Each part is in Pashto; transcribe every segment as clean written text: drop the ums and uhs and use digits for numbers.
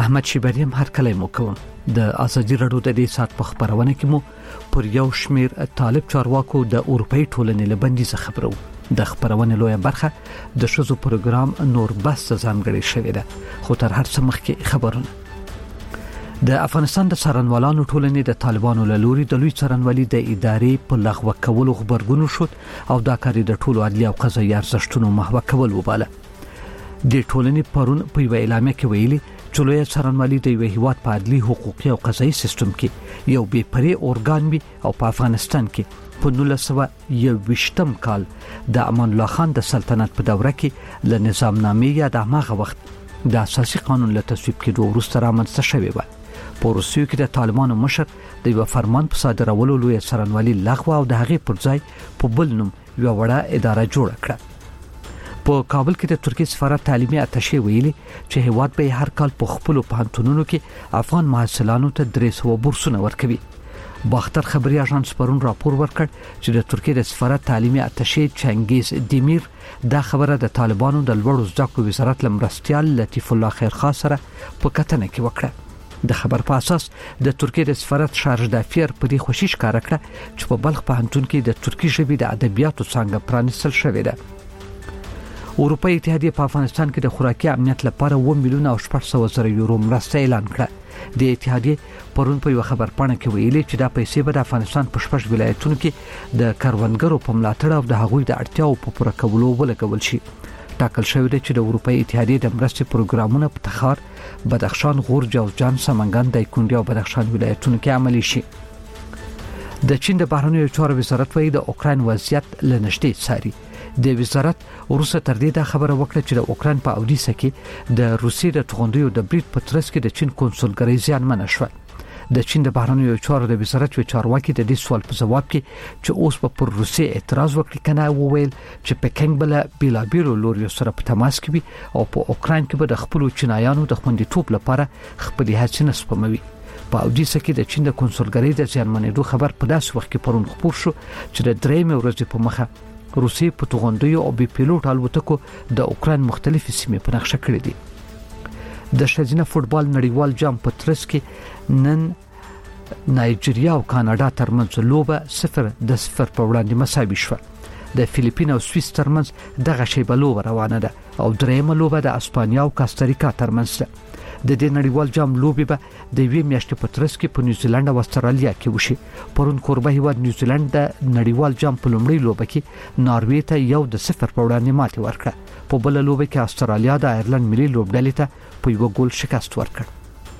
احمد شیبری هم هر کله مو کوم د ازادي رادیو د دې سات په خبرونه کې مو پر یو شمیر طالب چارواکو د اروپאי ټولنې لبندیز خبرو د خبرونه لویه برخه د شذو پروګرام نور بس ځانګړي شوې ده خو تر هر څه مخکې خبرونه د افغانستان د څارنوالانو ټولنې د طالبانو له لوري د لوی څارنوالي د ادارې په لغوه کولو خبرګون شو او دا کاری د ټولو عدلي او قضایي ارزښتونو محو کول وباله د ټولنې پرون په یو اعلامیه کې ویلي چې لوی څارنوالي د یو هیواد په عدلي حقوقي او قضایي سیستم کې یو بې پرې اورګان وي او په افغانستان کې په 1921 کال د امان الله خان د سلطنت په دوره کې له نظام نامې یا د هغه وخت د اساسي قانون له تصویب کېدو وروسته رامنځته شوی و په روسیې کې د طالبانو مشر د یو فرمان په صادرولو لوی څارنوالي لغوه او د هغې پر ځای په بل نوم یو وړه اداره جوړه کړه په کابل کې د ترکیه سفارت تعلیمي اتشې ویلي چې هیواد به هر کال په خپل پوهنتونونو کې افغان محصلانو ته 300 بورسونه ورکوي باختر خبري اژانس پرون راپور ورکړ چې د ترکیه د سفارت تعلیمي اتشې چنګیز دیمیر دا خبره د طالبانو د لوړو زده کړو وزارت لمرستيال لطیف الله خیرخوا سره په کتنه کې وکړه د خبر په اساس د ترکیه د سفارت شارژ دافیر په دې خوشیش کار کړ چې په بلخ پوهنتون کې د ترکی ژبې د ادبیاتو څنګه پرانیستل شوې ده اروپאי اتحادیه په افغانستان کې د خوراکي امنیت لپاره 1 میلیون او 800 زره یورو مرسته اعلان کړه د اتحادیه پرون په یو خبر پاڼه کې ویلي چې دا پیسې به د افغانستان په شپږ ولایتونو کې د کاروانګرو په ملاتړ او د هغوی د اړتیاو په پوره کولو ولګول شي ټاکل شوی دی چې د اروپאי اتحادیه د مرستې پروګرامونه په تخار بدخشان غور جوزجان سمنګان دایکنډي او بدخشان ولایتونو کې عملي شي د چین د بهرنیو چارو وزارت وايي د اوکرين وضعیت لنشټي څاري د وزارت وروسته تر دې دا خبره وکړه چې د اوکرين په اودیسه کې د روسیې د توغندیو د بریټ په ترڅ کې د چین کنسولګری زیانمن شو د چین د بهرنیو چارو د وزارت چارواکي د دې سوال په جواب کې چې اوس په پر روسیې اعتراض وکړي کنه وویل چې پکینګ بل بیلابیرو لوري سره په تماس کې وي او په اوکرين کې به د خپل چینایانو د خوندیتوب لپاره خپل هڅې نسپموي په اودیسه کې د چین د کنسولګری د زیانمنېدو خبر په داس وخت کې پرون خبر شو چې د درېمې ورځې په مخه روسیې په توغندیو او بي پیلوټ الوتکو د اوکرين مختلفې سیمې په نقشه کړې دي د شذینه فوتبال نړیوال جام په ترڅ کې نن نایجیریا او کاناډا ترمنځ لوبه 0-0 په وړاندې مساوي شوه د فلیپین او سویس ترمنځ دغه شیبه لوبه روانه ده او درېمه لوبه د اسپانیا او کاستاریکا ترمنځ ده د دې نړیوال جام لوبې به د یوې میاشتې په ترڅ کې په نیوزیلند او استرالیا کې وشي پرون کوربه هیواد نیوزیلند د نړیوال جام په لومړۍ لوبه کې ناروې ته 1-0 په وړاندې ماتې ورکړه په بل لوبه کې استرالیا د آیرلند ملي لوبډلې ته په یو ګول شکست ورکړ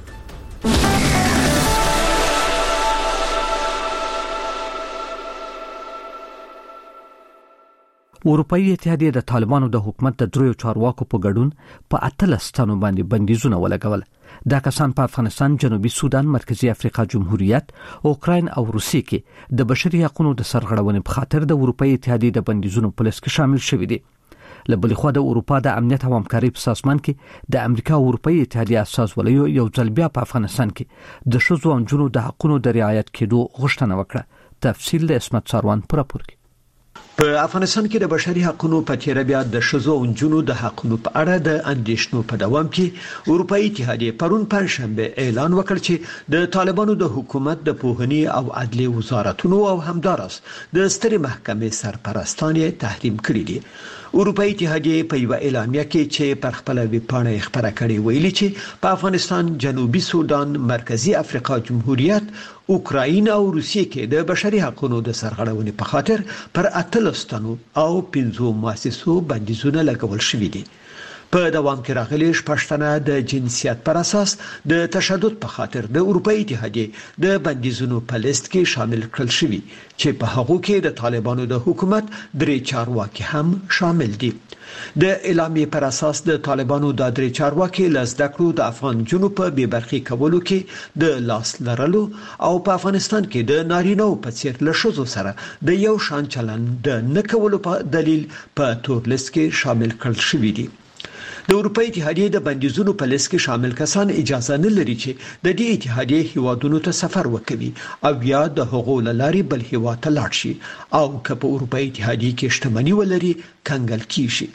اروپאי اتحادیه د طالبانو د حکومت د دریو چارواکو په ګډون په 18 ستنو باندې بندیزونه ولګول دا کسان په افغانستان جنوبي سودان مرکزی افریقا جمهوریت اوکراین او روسیې کې د بشري حقوقو د سرغړونې په خاطر د اروپאי اتحادیه د بندیزونو په لست کې شامل شوي دي لبل خو د اروپا د امنیت او همکاري په سازمان کې د امریکا او اروپאי اتحادیه اساس ولیو یو ځل بیا په افغانستان کې د شذو او جنو د حقوقو د رعایت کېدو غوښتنه وکړه تفصیل د اسمت ساروان پر راپور کې په افغانستان کې د بشري حقوقو په تیر بیا د شذو او جنو د حقوقو په اړه د اندیشنو په دوام کې اروپאי اتحادیه پرون پنځشنبه اعلان وکړ چې د طالبانو د حکومت د پوهنې او عدلي وزارتونو او همدارس د سترې محکمې سرپرستان یې تحریم کړی دي اروپאי اتحادیه په یو اعلامیه کې چې پر خپل ویبپاڼه خبره کړې ویلي چې په افغانستان جنوبي سودان مرکزی افریقا جمهوریت اوکراین او روسیې کې د بشري حقوقو د سرغړونې په خاطر پر 18 او 15 مؤسسو بندیزونه لګول شوي دي په دوام کې راغلي شپږتنه د جنسیت پر اساس د تشدد په خاطر د اروپאי اتحادیه د بندیزونو په لیست کې شامل کړل شوي چې په هغه کې د طالبانو د حکومت درې چارواکي هم شامل دي د اعلامیې پر اساس د طالبانو د درې چارواکي لزدکړو د افغان جنوب په بیبرخي کولو کې د لاس لرلو او په افغانستان کې د نارینه په څیر لشزو سره د یو شان چلن د نکولو په دلیل په تور لیست کې شامل کړل شوي دي د اروپאי اتحادیه د بندیزونو په لیست کې شامل کسان اجازه نه لري چې د دې اتحادیه هیوادونو ته سفر وکړي او یا د حقوق لاري بل هیواد ته لاړ شي او که په اروپאי اتحادیه کې شتمنۍ ولري کنګل کیږي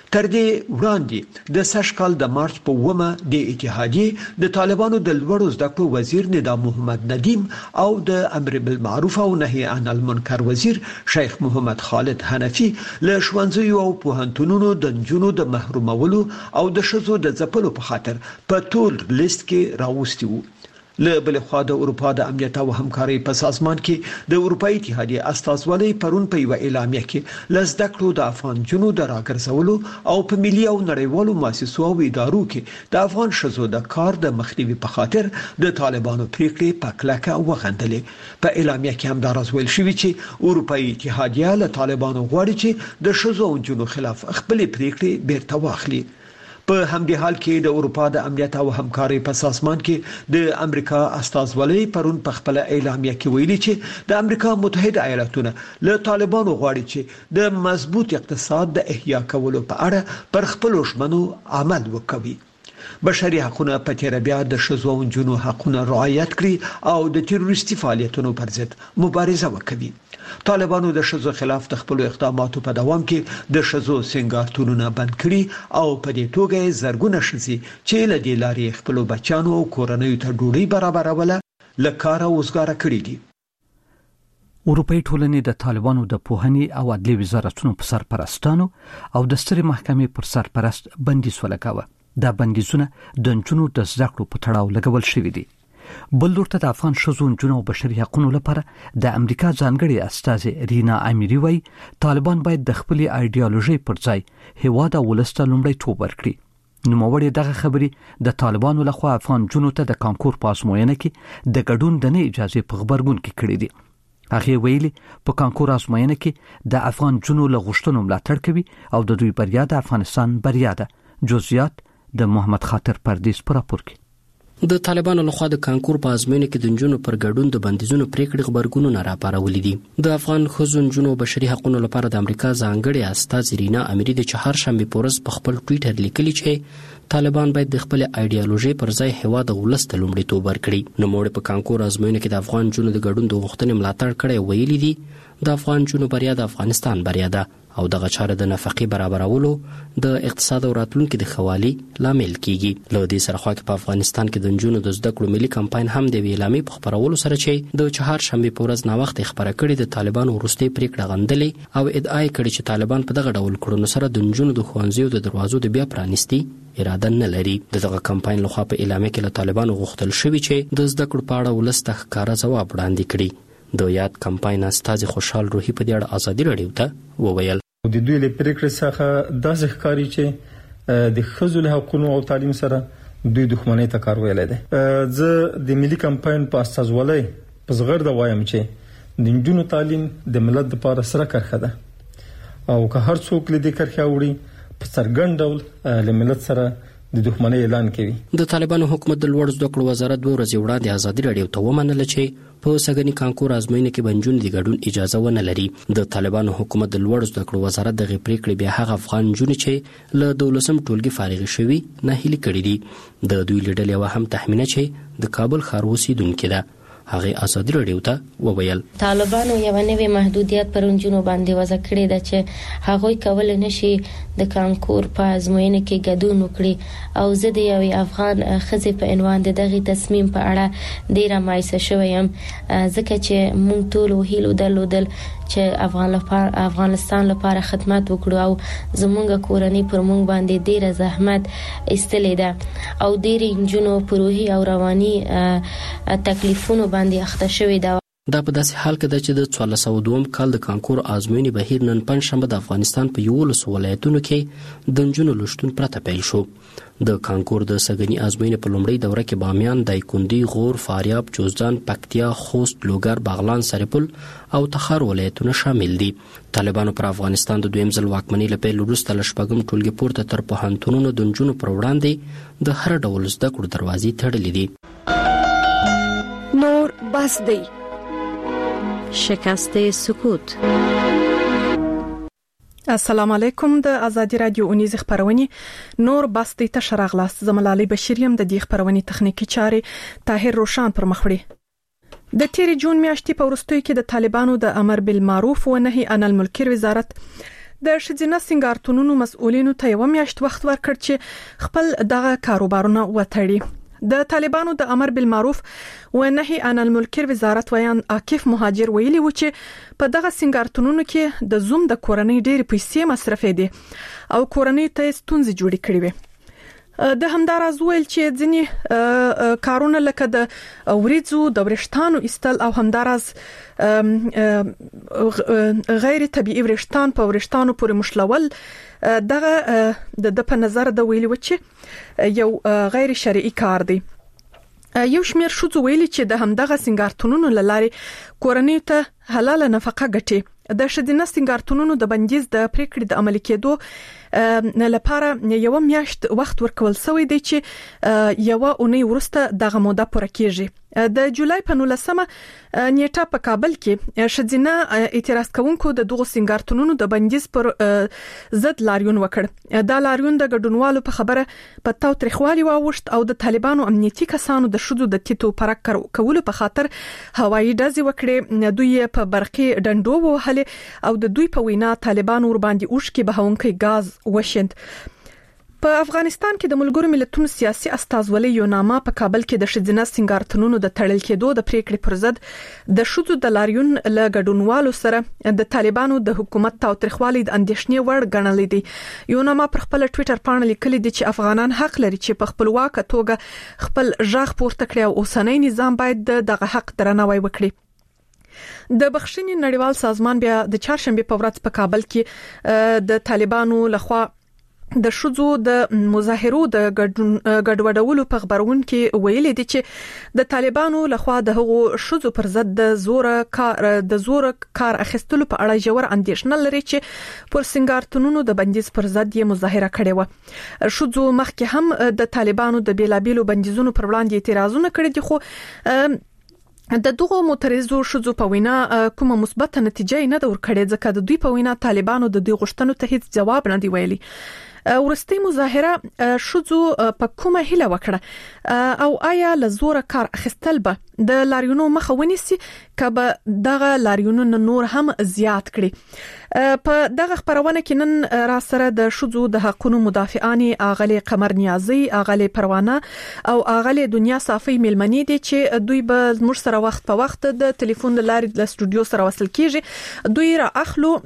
تر دې وړاندې د سشکال د مارچ په 9 د اتحادیې د طالبانو د لوړو زده کړو وزیر ندا محمد ندیم او د امر بالمعروف او نهي عن المنکر وزیر شیخ محمد خالد حنفي له ښوونځیو او پوهنتونونو د نجونو د محرومولو او د شذو د ځپلو په خاطر په ټول لیست کې راوستي وو. له بل خوا د اروپا د امنیت او همکارۍ په سازمان کې د اروپאי اتحادیې استازولۍ پرون په یو اعلامیه کې لزده کړو د افغان جنو د راګرځولو او په ملي او نړیوالو مؤسسو او ادارو کې د افغان شذو د کار د مخنیوي په خاطر د طالبانو پریکړې په کلکه وغندلې. په اعلامیه کې هم دا راځول شوی چې اروپאי اتحادیه له طالبانو غواړي چې د شذو او جنو خلاف خپل پریکړې بیرته واخلي. په همدې حال کې د اروپا د امنیت او همکارۍ په سازمان کې د امریکا استازولۍ پرون په خپل اعلامیه کې ویلي چې د امریکا متحده ایالاتونه له طالبانو غواړي چې د مضبوط اقتصاد د احیا کولو په اړه پر خپل ژمنو عمل وکړي. بشري حقوقونه په تیر بیا د شذو او جنو حقوقونه رعایت کړي او د تروریستي فعالیتونو پر ضد مبارزه وکړي. طالبانو د شذو خلاف د خپل اقداماتو په دوام کې د شذو سنگارتونونه بند کړي او په دې توګه زرګونه شذي چې له دې لارې خپل بچانو او کورنۍ ته ډوډۍ برابروله لکاره وزګاره کړي دي. اروپאי ټولنې د طالبانو د پوهنې او عدلي وزارتونو په سرپرستانو او د سترې محکمې پر سرپرست بندیز ولګاوه. دا بندیزونه د نجونو د زده کړو په تړاو لګول شوي دي. بل ورته د افغان شذو نجونو او بشري حقوقو لپاره د امریکا ځانګړي استازي رینا امیری وایي طالبان باید د خپل ایډیالوژي پر ځای هیواد او ولسته لومړیتوب ورکړي. نوموړي دغه خبرې د طالبانو لخوا افغان جنونو ته د کانکور په ازموینه کې د ګډون د نه اجازه په خبرګون کې کړې دي. هغه ویلي په کانکور ازموینه کې د افغان جنونو له غوښتنو ملاتړ کوي او د دوی بریا د افغانستان بریا ده. جزئیات د محمد خاطر پردیس پر راپور کې. د طالبانو لخوا د کانکور په ازموینه کې د نجونو پر ګډون د بندیزونو پریکړې خبرګونونه راپارولې دي. د افغان ښځو نجونو بشري حقوقو لپاره د امریکا ځانګړي استاذ رینا امیری د چهارشنبه په ورځ په خپل ټوئیټر لیکلي چې طالبان باید د خپل ایډیالوژي پر ځای هیواد او ولس ته لومړیتوب ورکړي. نو موږ په کانکور ازموینه کې د افغان نجونو د ګډون د غوښتنې ملاتړ کړی ویلي دي. د افغان نجونو بریا د افغانستان بریا ده او دغه چاره د نفقې برابرولو د اقتصاد او راتلونکو د خوالي لامل کیږي. له دې سره خو په افغانستان کې د نجونو د زده کړو ملي کمپاین هم د ویلامي په خبرولو سره چې د چهارشنبه په ورځ نا وخت خبره کړې د طالبانو وروستي پریکړه غندلې او ادعا کړې چې طالبان په دغه ډول کړنو سره د نجونو د خوانځیو د دروازو د بیا پرانیستي اراده نه لري. دغه کمپاین لخوا په اعلامیه کې له طالبانو غوښتل شوی چې د زده کړو په اړه ولست ښکارا ځواب وړاندې کړي. د یاد کمپاین استاد خوشحال روحي په دې اړه ازادي رادیو ته وویل د دوی له پریکړې څخه داسې ښکاري چې د ښځو له حقوقو او تعلیم سره دوی دښمنۍ ته کار ویل دي. زه د ملي کمپاین په استازولۍ په زغرده وایم چې د نجونو تعلیم د ملت لپاره سره کرخه ده او که هر څوک له دې کرخه وړي په څرګند ډول له ملت سره د دښمنۍ اعلان کوي. د طالبانو حکومت د لوړ زده کړو وزارت 2 ورځې وړاندې ازادي رادیو ته ومنل چې په سګنی کانکور ازموینه کې بنجون د ګډون اجازه ونه لري. د طالبانو حکومت د لوړ زده کړو وزارت د پریکړې بیا هغه افغان جون چې له 12 ټولګي فارغ شوي نه هلي کړي دي. د دوی لیدل یو هم تخمینه چې د کابل ښار اوسیدونکو ده. هغه ازادي رادیو ته وویل طالبانو یو نوې محدودیت پر نجونو باندې وضع کړې ده چې هغه کول نشي د کانکور په ازموینه کې ګډون وکړي او زه د یو افغان خزې په عنوان دغه تصمیم په اړه ډیره مایوسه شوم ځکه چې مونږ ټول هیلو درلودل چې افغانستان لپاره خدمت وکړو او زمونږ کورنۍ پر مونږ باندې ډیره زحمت ایستلې ده او ډیره نجونو په روحي او رواني تکلیفونو باندې اخته شوې ده. دا په داسې حال کې ده چې د 1402 کال د کانکور ازموینې بهیر نن پنځشنبه د افغانستان په 11 ولایتونو کې د نجونو لوستون پرته پیل شو. د کانکور د سګنی ازموینې په لومړۍ دوره کې بامیان، دایکندي، غور، فاریاب، جوزجان، پکتیا، خوست، لوګر، بغلان، سرپل او تخار ولایتونه شامل دي. طالبانو پر افغانستان د دویم ځل واکمنۍ له پیل وروسته له شپږم ټولګي پورته تر پوهنتونونو د نجونو پر وړاندې د هر ډول زده کړو دروازې تړلې دي. نور بس دی شکست سکوت. السلام علیکم. د ازادي رادیو اونیز خبرونه نور بس دی ته شرغلاست. زملالي بشیریم د دې خبرونه تخنیکی چارې طاهر روشان پر مخ وړي. د تیر جون میاشتې په وروستیو کې د طالبانو د امر بالمعروف و نهي عن المنکر وزارت د شجنه سنگارتونونو مسؤلینو ته یو میاشت وخت ورکړ چې خپل دغه کاروبارونه وتړي. د طالبانو د امر بالمعروف و نهي عن المنکر وزارت ویان عاکف مهاجر ویلي و چې په دغه سنگارتونونو کې د زوم د کورنۍ ډېر پیسې مصرفې دي او کورنۍ ته ستونزې جوړې کړې وي. د همداراز ویل چې ځینی کارونه لکه د وریځو د ورشتانو استل او همداراز غیر طبيعي ورشتان په ورشتانو پورې مشلول دغه د په نظر د ویلي و چې یو غیر شرعي کار دی. یو شمیر شوڅ ویلي چې د همدغه سنگارتونونو لارې کورنۍ ته حلاله نفقه ګټي. د شدینه سنگارتونونو د بندیز د پریکړې د عملي کېدو لپاره یو میاشت وخت ورکول شوی دی چې یو اونۍ ورسته دغه موده پوره کیږي. د جولای په 19مه نیټه په کابل کې شدینه اعتراض کوونکو د دغه سنگارتونونو د بندیز پر ضد لاریون وکړ. دا لاریون د ګډونوالو په خبره په تاو تریخوالي واوښت او د طالبانو امنیتي کسانو د شذو د تیتو پرک کولو په خاطر هوایي ډزې وکړې. دوی په برقي ډنډو وهلې او د دوی په وینا طالبانو ور باندې اوښکي بهونکي غاز وشند. په افغانستان کې د ملګرو ملتونو سیاسي استازولۍ یو نامه په کابل کې د شذینه سنگارتونونو د تړل کېدو د پریکړې پر ضد د شذو د لاریون له ګډونوالو سره د طالبانو د حکومت تاوتریخوالي د اندېښنې وړ ګڼلې دي. یو نامه پر خپل ټوئیټر باندې لیکلي دي چې افغانان حق لري چې په خپلواک توګه خپل ژغ پورته کړي او اوسنۍ نظام باید دغه حق درناوی وکړي. د بخښنې نړیوال سازمان بیا د چهارشنبه په ورځ په کابل کې د طالبانو لخوا د شذو د مظاهرو د ګډوډولو په خبرون کې ویلي دي چې د طالبانو لخوا د هغو شذو پر ضد د زور کار اخیستلو په اړه جوړ اندېښنه لري چې پر سنگارتونونو د بندیز پر ضد یې مظاهره کړې و. شذو مخکې هم د طالبانو د بیلابیلو بندیزونو پر وړاندې اعتراضونه کړي دي خو د دغه معترضو شذو په وینا کومه مثبت نتیجه نه د ورکړې ځکه د دوی په وینا طالبانو د دې غوښتنو ته هیڅ جواب نه دی ویلي. ورستي مظاهره شذو په کومه هله وکړه او آیا لزور کار اخستل به د لاریونو مخه ونیسي کبه دغه لاریونو نور هم زیات کړي. په دغه خبرونه کې نن را سره د شذو د حقوقو مدافعان اغلی قمر نیازی، اغلی پروانه او اغلی دنیا صافی ملمنی دي چې دوی به موږ سره وخت په وخت د ټلیفون لارې د استودیو سره وصل کیږي. دوی را اخلو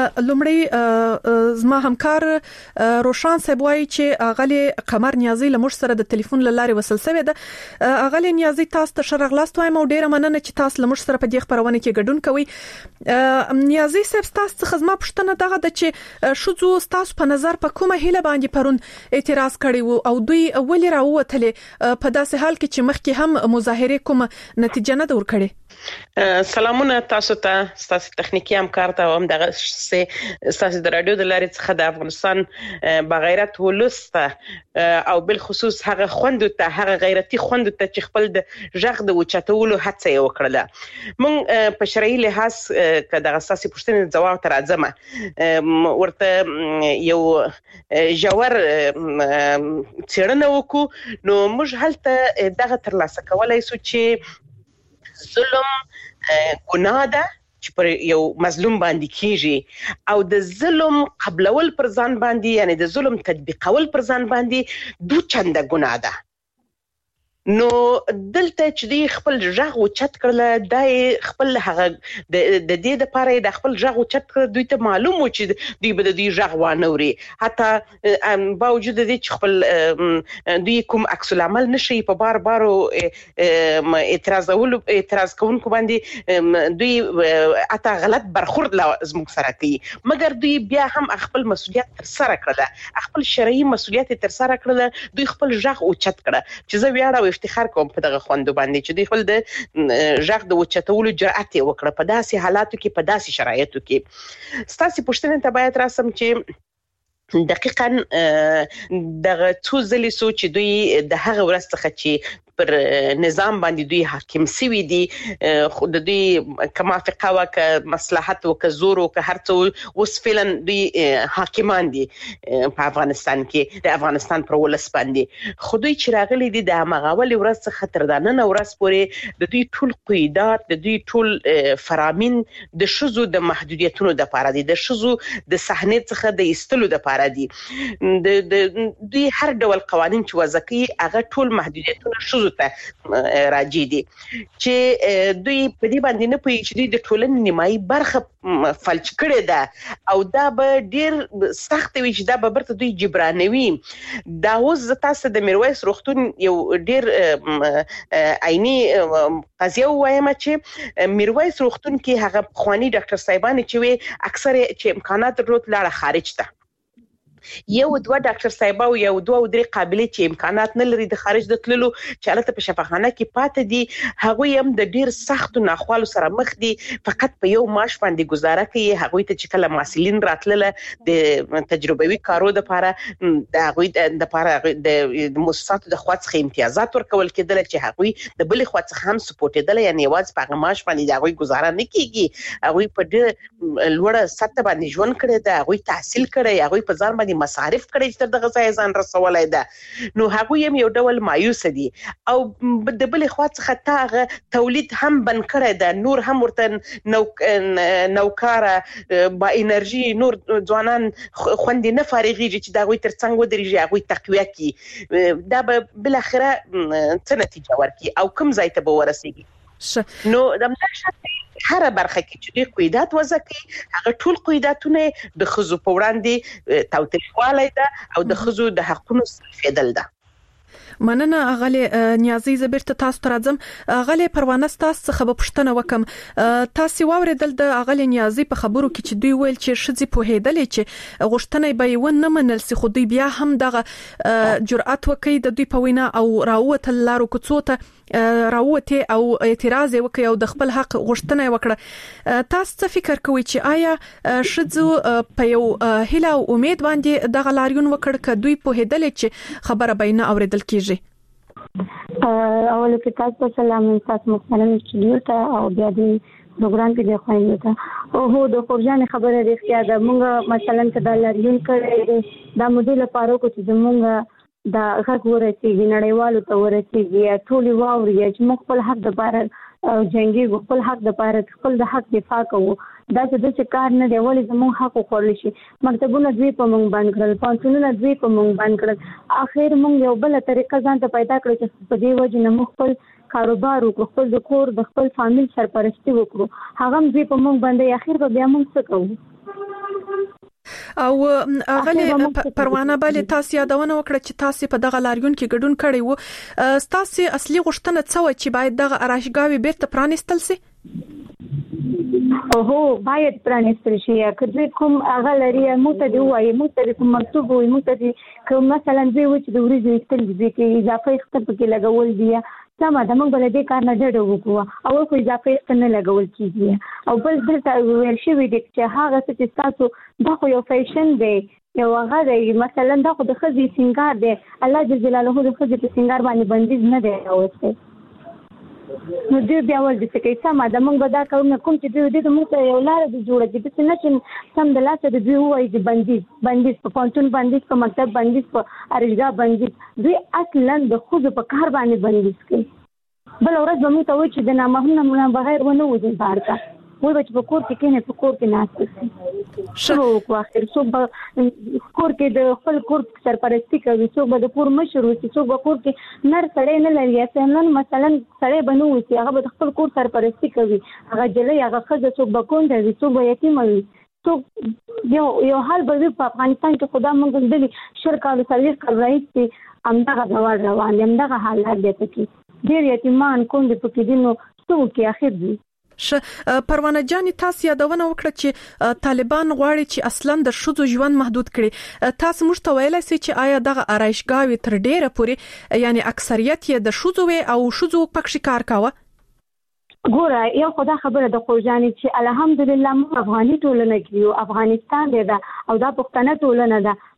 لومړی زما همکار روشان صاحب وایي چې اغلی قمر نیازی لمر سره د ټلیفون لارې وصل شوی ده. اغلی نیازی تاسو ته شرغ لاس وایم او ډیره مننه چې تاسو لمر سره په دې خبرونه کې ګډون کوي. نیازی صاحب تاسو څخه زما پوښتنه دغه د چې شذو تاسو په نظر په کومه هله باندې پرون اعتراض کړی وو او دوی ولې راووتلې په داسې حال کې چې مخکې هم مظاهره کوم نتیجه نه ور کړې؟ سلامونه تاسو ته، تاسو تخنیکی همکار ته هم دغه تاسو د رادیو د لارې څخه د افغانستان بغیرت ولسته او بل خصوص هغه خوند ته هغه غیرتی خوند ته چې خپل د ژغ د وچتولو هڅه یې وکړه. مونږ په شرعي لحاظ کله اساسي پوښتنې جواب تر ځمه ورته یو جوړ څېړنه وکړو نو موږ هلته دغه ترلاسه کولای سو چې ظلم ګناه ده چې پر یو مظلوم باندې کیږي او د ظلم قبلول پر ځان باندې یعنی د ظلم تطبیقول پر ځان باندې دو چنده ګناه ده. نو دلته چې دی خپل ژغ او چت کړل دای خپل هغه د دې د پاره د خپل ژغ او چت کړ دوی ته معلوم و چې دوی به د دې ژغ وانوري حتی باوجود د دې چې خپل دوی کوم عکس العمل نشي په بار اعتراض کوونکو باندې دوی اته غلط برخورد زموږ سره کوي مګر دوی بیا هم خپل مسؤلیت تر سره کړل خپل شرعي مسؤلیت تر سره کړل دوی خپل ژغ او چت کړ چې زه ویاړم افتخار کوم په دغه خوندو باندې چې دوی خپل د ژغ د وچتولو جرأت وکړه په داسې حالاتو کې په داسې شرایطو کې. ستاسو پوښتنه ته باید راسم چې دقیقاً دغه څو ځلې سوچ دوی د هغه ورځ څخه چې پر نظام باندې دوی حاکم سوي دي خو د دوی کما فقاوه ک مصلحت او ک زور او ک هر څه اوس فعلا دوی حاکمان دي په افغانستان کې د افغانستان پر ولس باندې خو دوی چې راغلي دي د مغاول ورځ څخه تر دانه ورځ پورې د دوی ټول قیدات د دوی ټول فرامین د شذو د محدودیتونو د پاره دي د شذو د صحنه څخه د استلو د پاره دي د دوی هر ډول قوانين چې وضعي هغه ټول محدودیتونه شذو ته راځي دي چې دوی په دې باندې نه پوي چې د ټولنې نیمایي برخه فلج کړي ده او دا به ډیر سخت وي چې دا به برته دوی جبرانوي دا اوس تاسو د میرویس روغتون یو ډیر عیني قضیه وایم چې میرویس روغتون کې هغه خواني ډاکټر صاحبان چې وي اکثر چې امکانات درلود لاړه خارج ته یو دوه ډاکټر صاحب او یو دوه درې قابلیت چې امکانات نه لري د خارج د تللو چې حالت په شفاخانه کې پاتې دي هغه هم د ډیر سخت ناخوالو سره مخ دي فقط په یو معاش باندې گزاره کوي هغه ته چې کله مسلین راتلله د تجربوي کارو د لپاره د هغه د لپاره د مؤسساتو د خواص امتیازات ورکول کېدل چې هغه د بل خواص هم سپورټېدل یعنی واځ په معاش باندې هغه گزاره نه کیږي هغه په ډیر لوړه سطح باندې ژوند کړي دا هغه تحصیل کړي هغه په ځان باندې مصارف کړي چې دغه ځای ځان رسولای ده نو هغه یو ډول مایوس دي او د بل خوا څخه تاغه تولید هم بن کړی ده نور هم ورته نوکاره با انرژي نور ځوانان خوندې نه فارغيږي چې دا غوي ترڅنګ ودرېږي هغه تقویه کی دا به بل اخره څه نتیجه ورکي او کوم ځای ته به ورسیږي نو د مشکل هر برخه کې چې قیدات وضع کوي هغه ټول قیداتونه د خزو په وړاندې توتشوالی ده او د خزو د حقونو استفادل ده مننه اغله نیازي زبرت تاسو ترځم اغله پروانه تاسو څخه به پښتنه وکم تاسو واوریدل د اغله نیازي په خبرو کې چې دوی ویل چې شذي په هیدلې چې غشتنه به یو نه منل سي خو دوی بیا هم دغه جرأت وکي د دوی په وینا او راوت لارو کوڅوته راوته او اعتراض وکي او د خپل حق غشتنه وکړه تاسو څه فکر کوئ چې آیا شذو په یو هله او امید باندې دغه لاریون وکړ ک دوی په هیدلې چې خبره بینه اوریدل کیږي اول کې تاسو سلام تاسو محترم سټوډیو ته او بیا د پروګرام کې د خوایو ته او هو د خورجان خبره رښتیا ده مونږ مثلا کدا لاریون کړی دا مودې لپاره کو چې مونږ دا غږ ورسیږي نړیوالو ته ورسیږي ټول واوري چې موږ خپل حق د پاره جنگي خپل حق د پاره خپل د حق دفاع کوو دا چې کار نه دی ولې زموږ حق خورل شي مکتبونه دوی په موږ باندې کړل پانتونونه دوی په موږ باندې کړل اخر موږ یو بل طریقه ځان ته پیدا کړی چې په دې وجه نه موږ خپل کاروبار وکړو خپل د کور د خپل فامیل سرپرستی وکړو هغه دوی په موږ باندې اخر به بیا موږ څه کوو او اغله پروانه bale تاسو یادونه وکړه چې تاسو په دغه لاریون کې ګډون کړی وو تاسو اصلي غوښتنه څه و چې باید دغه اراشګاوي بیرته پرانیستل شي هو باید پرانیستل شي کله کوم هغه لري مو ته دی وایي مو ته کوم مکتوب وي مو ته دی کوم مثلا دوی و چې د ورځې استل دي کې اضافه خطر کې لګول دي سم دا موږ بل دې کار نه ډډه وکړو او خو اضافه ستنه لګول کیږي او بل دلته ویل شوی دی چې هغه چې تاسو دا خو یو فیشن دی یو هغه دی مثلا دا خو د خزي سنگار دی الله جل جلاله د خزي په سنگار باندې بندیز نه دی راوځي نو دوی بیا ول د څه کې سم دا موږ به دا کوم چې دوی د موږ ته یو لار د جوړه چې څه نه چې سم د لاسه د دوی وایي چې بندیز په پونتون بندیز په مکتب بندیز په ارشګا بندیز دوی اصلا د خود په کار باندې بندیز کوي بل ورځ به موږ ته وایي چې د نامحرم نه بغیر ونه وځي بهر کا وای به په کور کې کینې په کور کې ناشته شو کو اخر څوک کور کې د خپل کور سرپرستی کوي څوک به د کور مشر وي څوک به کور کې نر سړی نه لري اصلا مثلا سړی بنو وي هغه به خپل کور سرپرستی کوي هغه جلې هغه خزه څوک به کون دی څوک به یتیم وي څوک یو حال به په افغانستان کې خدا مونږ دلی شرکالو سرویس کول راځي همدغه ډول روان دي همدغه حالات دي چې ډیر یتیمان کوم د پکېدینو څوک کې اخر دي پروانه جان تاسو یادونه وکړه چې طالبان غواړي چې اصلا د شذو ژوند محدود کړي تاسو موږ ته ویلای سي چې آیا دغه آرایشګاوي تر ډیره پورې یعنی اکثریت یې د شذو او شذو پکې کار کاوه ګوره یو خدا خبره د خوجاني چې الحمدلله موږ افغاني ټولنه کې یو افغانستان دی دا او دا پښتنه ټولنه ده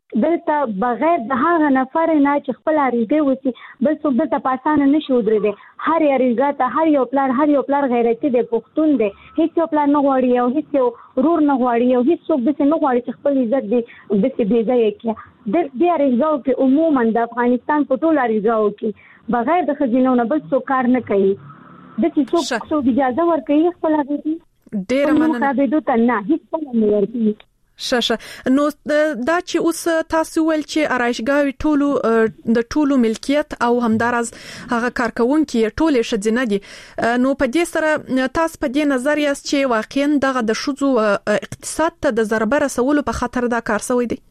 دلته بغیر د هغه نفر نه چې خپل اړیکې وسی بل څوک دلته پاسانه نشي ودرېدي. هر اړیکه ته هر یو پلار غیرتي دی، پښتون دی، هیڅ یو پلار نه غواړي او هیڅ یو ورور نه غواړي او هیڅ څوک دې نه غواړي چې خپل عزت دې بې ځای کړي. د دې اړیکو کې عموما د افغانستان په ټول اړیکو کې بغیر د خزینو نه بل څوک کار نه کوي. د څوک اجازه ورکوي خپل اړیکې ډېر مننه مخابدو ته نه هیڅ نه ورکوي. شاشه نو دا چې اوس تاسو ول چې آرایشګاوي د ټولو ملکیت او همدارز هغه کارکونکو ټوله شدنه دي، نو په دې سره تاسو په دې نظر یاست چې واقعا دغه د شذو اقتصاد ته د ضربه رسولو په خاطر دا کار شوی دی؟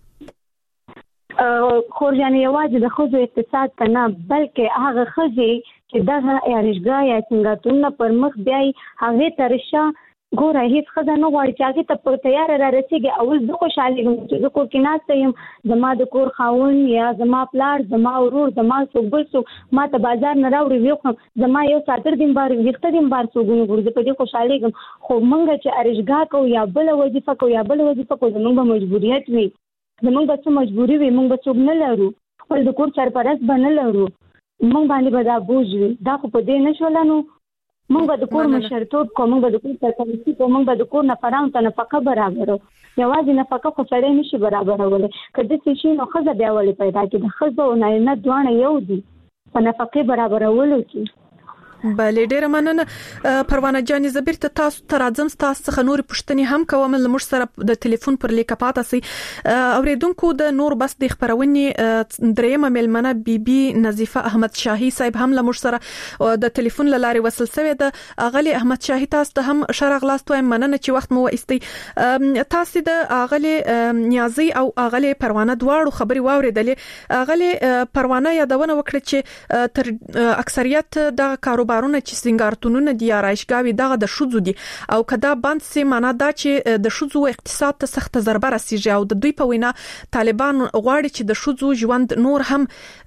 خورجانې یوازې د خزو اقتصاد ته نه بلکې هغه خزي چې دغه آرایشګاه یا څنګه پر مخ بیاي هغه ترشه ګوره هیڅ خزه نه غواړي چې هغه ته په تیار را رسیږي. اول زه خوشاله یم چې زه کور کې ناسته یم، زما د کور خاون یا زما پلار زما ورور زما څوک بل څوک ما ته بازار نه راوړي وي، زما یو ساتر دین بار وخت دین بار څوګونه ګورځي په دې خوشاله یم. خو مونږ چې آرایشګاه کو یا بل وظیفه کو زموږ به مجبوریت وي، زموږ به څه مجبوري وي، مونږ به څوک نه لرو، خپل د کور سرپرست به نه لرو، مونږ باندې به دا بوج وي. دا خو په دې نشولانو مونږ به د کور مشرتوب کوو، مونږ به د کور سرپرستي کوو، مونږ به د کور نفرانو ته نفقه برابرو. یوازې نفقه خو سړی نشي برابرولای، که داسې شي نو ښځه بیا ولې پیدا کړي؟ د ښځو او نارینه دواړه یو دي په نفقې برابرولو کې. بله ډیره مننه پروانه جان. زبیر ته تاسو ته راځم، تاسو څخه نور پوښتنې هم کوم. لمر سره د ټلیفون پر لیکه پاتې سي اوریدونکو د نور بس د خبرونې درېمه ملمنه بي نظیفه احمد شاهي صاحب هم لمر سره د ټلیفون لاري وصل شوی د اغلی احمد شاهي. تاسو ته هم شرغ لاس تویم مننه چې وخت مو واستي. تاسو د اغلی نیازي او اغلی پروانه دواړو خبري واوریدلې. اغلی پروانه یادونه وکړه چې تر اکثریت د کاروبار بارونه چې سنگارتونونه دی آرایشګاوي دغه د شذو دي او کدا باند سي معنا دا چې د شذو اقتصاد ته سخت ضربه رسیږي او د دوی په وینا طالبان غواړي چې د شذو ژوند نور هم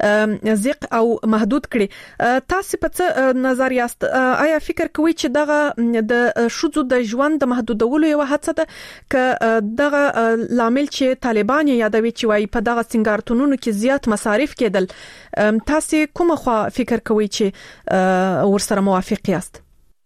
ضيق او محدود کړي. تاسو په څه نظر یاست؟ آیا فکر کوئ چې دغه د شذو د ژوند د محدودولو یو هڅه ده ک دغه لامل چې طالبان یادوي چې وايي په دغه سنگارتونونو کې زیات مصارف کېدل؟ تاسو کومه خوا فکر کوئ چې ورسره موافق یاست؟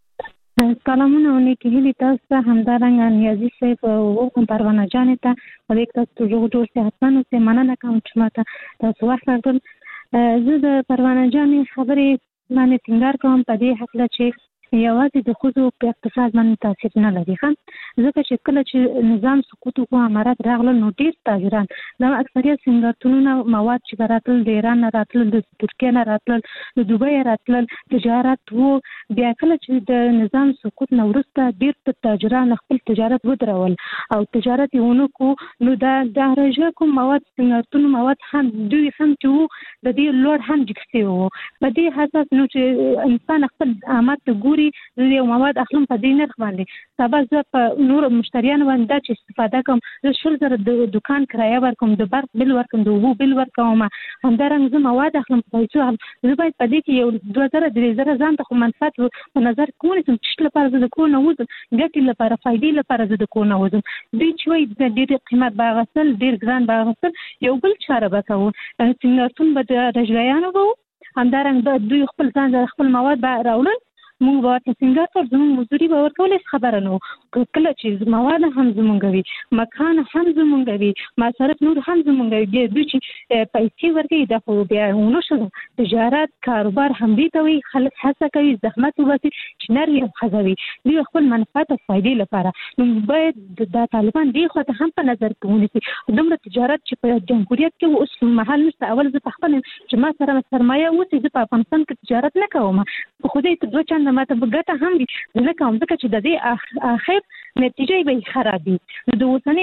سلامونه علیکم. هلی تاسو همدارنګ نیازي صاحب او پروانه جان ته ولیک تاسو جوړ صحتمن اوسئ. مننه کوم چې ماته تاسو وخت راکړل. زه د پروانه جان خبرې باندې ټینګار کوم په دې حق چې یوازې د خزو په اقتصاد باندې تاثیر نه لري، ځکه چې کله چې نظام سقوط او امارات راغلل نو ډیر تاجران د اکثریت سنگارتونونه مواد چې راتل د ایران نه راتل، د ترکیه نه راتل، د دوبۍ راتل، تجارت وو. بیا کله چې د نظام سقوط نو وروسته ډیر تاجران خپل تجارت ودرول او تجارت یې ونکو، نو د راجه کوم مواد سنگارتونو مواد هم دوی هم چې د دې لوړ هم جکسي وو. په دې حساس نو چې انسان خپل آمد ته ګوري یو مواد اخلم په دې نرخ باندې، سبا زه په نور مشتریانو باندې چې استفاده کوم، زه شل زره د دکان کرایه ورکوم، د برق بل ورکوم، د اوبو بل ورکوم، همدارنګه زه مواد اخلم په پیسو. زه باید په دې کې یو 2000 ځان ته خو منفعت په نظر کې ونیسم چې لپاره زه د کور نه وځم، ګټې لپاره فائدې لپاره زه د کور نه وځم. دوی چې وایي د ډېر قیمت باغسل ډېر ګران باغسل یو بل چاره به کوو، څنګه به د رجلیانو وو، همدارنګه دوی خپل ځان خپل مواد به راوړل، موږ به ورته سنگارتور زموږ مزدوري به ورکول خبره نه. کله چې مواد هم زمونږ وي، مکان هم زمونږ وي، مصارف نور هم زمونږ وي، بیا دوی چې پیسې ورکوي دا خو بیا ونه شو. تجارت کاروبار هم دي کوي، خلک هڅه کوي زحمت وباسي چې نر یې ښځه وي، دوی خپل منفعت او فایدې لپاره. نو باید د طالبان دې خو ته هم په نظر کې ونیسي. دومره تجارت چې په جمهوریت کې اوس محل نشته. اول زه په خپل چې ما سره سرمایه اوسي، زه په افغانستان کې تجارت نه کوم، په خدای ته دوه چنده ماته بګټه هم دي نه کوم، ځکه چې د دې اخر نتیجه به خرابي. د اوسنۍ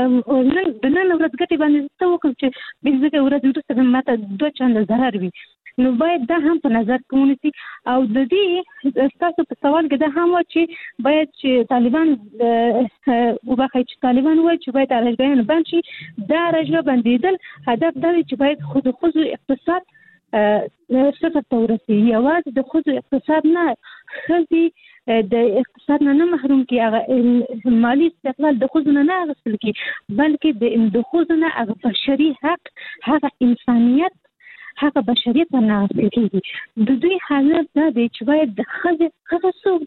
د نن ورځ ګټې باندې څه وکړم چې بلځکه ورځ وروسته ماته دوه چنده ضرر وي. نو باید دا هم په نظر کې ونیسي. او د دې تاسو په سوال کې دا هم و چې باید چې طالبان وبخښي چې طالبان وایي چې باید ارزګان بند شي. دا رجله بندیدل هدف دا چې باید خود اقتصاد صفر ته ورسي. یوازې د خود اقتصاد نه، خزي د اقتصاد نه محروم کی هغه مالی استقلال د خود نه غوښتل کی بلکې د خود نه هغه بشري حق هغه انسانيت هغه بشریت نه کېږي د دوی حالت دا دی چې باید د خزه څوک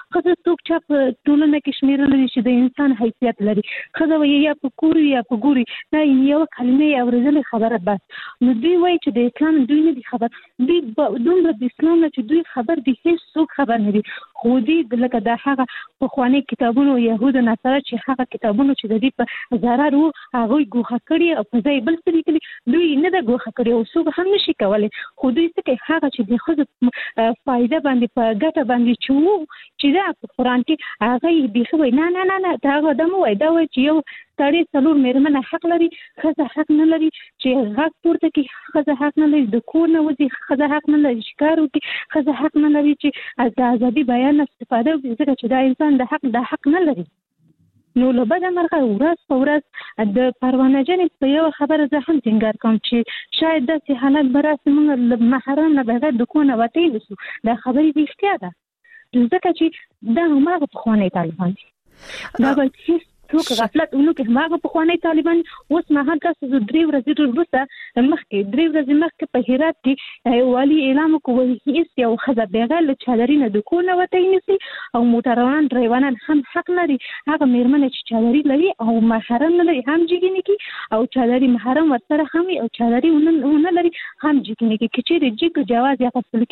چې په ټولنه کې شمیرل شي د انسان حیثیت لري خزه یا په کور یا په ګوري دا یو کلمه اورېدل خبره بس نو دوی وایي چې د اسلام دوی نه دي خبر دوی دومره د اسلام نه چې دوی خبر دي هیڅ څوک خبر نه دي خو دوی لکه د هغه پخواني کتابونو يهود نصارا چې هغه کتابونو چې د دې په ضرر وو هغه ګوښه کړي او په ځای بل څه لیکلي دوی نه د ګوښه کړي او څوک هم شي کولای خو دوی څه کوي هغه چې د خود فائدہ باندې په ګټه باندې چې دا په قران کې هغه به خو نه دا غوډم وای دا وای چې یو تاریخ څلور مېرمنه حق لري خزه حق نه لري چې غږ پورته کې خزه حق نه لري د کور نه وځي خزه حق نه لري شکارو کې خزه حق نه لري چې د ازادي بیان استفاده وکړي ځکه چې دا انسان د حق نه لري نو له بده مرغه ورځ په ورځ د پروانه جنې په یو خبره زه هم ټینګار کوم چې شاید داسې حالت به راسي موږ محرم نه بغیر د کور نه وتلی نشو دا خبرې رښتیا ده ځکه چې دا هماغه پخوانی طالبان دي دا باید هیڅ څوک غفلت ونو کې هماغه پخوانی طالبان اوس مهال تاسو د 3 ورځې وروسته مخکې 3 ورځې مخکې په هرات کې والی اعلان وکړ چې یو خزه بغیر له چادري نه د کور نه وتلی نشي او موټروان ډرایوران هم حق لري هغه مېرمنه چې چادري لري او محرم نه لري هم جګینه کی او چادري محرم ورسره هم او چادري ونه لري هم جګینه کی چې د جواز یا خپل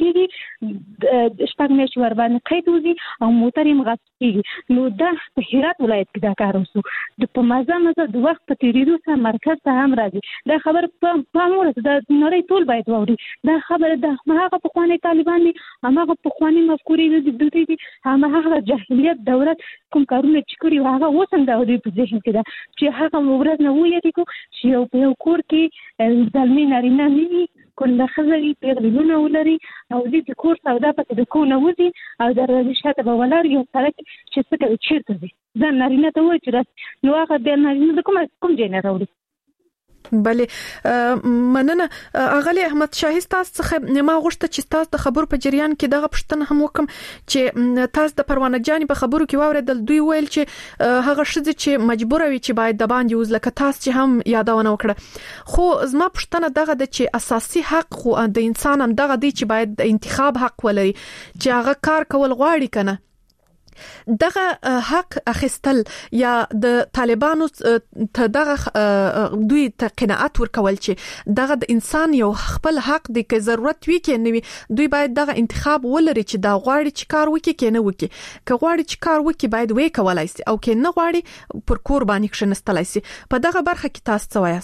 کېږي شپږ میاشتې ور باندې قید وزي او موټر یې غصب کېږي نو دا په هرات ولایت کې دا کار د په مازه د وخت په تیریدو سره مرکز ته هم راځي دا خبر په مورس د نړۍ ټول باید واوري دا خبره د هغه پخوانی طالبان دي هغه پخوانی مفکورې د دوی دي هغه جاهلیت دولت کوم کارونه چې کړی هغه وسنګ دا د په ذهن کې دا چې هغه ورځ نه وایي چې یو کور کې ځلمي نارینه نه کله خزري پیغلونه ولري او دې کور سودا پکې د کو نه وځي او د شاته به ولر یو سره چې څه کوي چیرته دي ځان نارینه ته وایي چې نو هغه د نارینه د کوم ځای نه راوړي بله مننه اغلی احمد شاهي تاسو څخه ما غوښته چې تاسو د خبرو په جریان کې دغه پښتنه هم وکم چې تاسو د پروانه جان په خبرو کې واوریدل دوی ویل چې هغه شذ چې مجبور وي چې باید د باندې وز لکه تاسو چې هم یادونه وکړه خو زما پښتنه دغه د چې اساسي حق خو د انسان هم دغه دی چې باید د انتخاب حق ولري چې هغه کار کول غواړي کنه دغه حق اخیستل یا د طالبانو ته دغه دوی ته قناعت ورکول چې دغه د انسان یو خپل حق دی که ضرورت وي کې نه وي دوی باید دغه انتخاب ولري چې دا غواړي چې کار وکړي کې نه وکړي که غواړي چې کار وکړي باید وې کولای شي او کې نه غواړي پر کور باندې کښنستلای شي په دغه برخه کې تاسو څه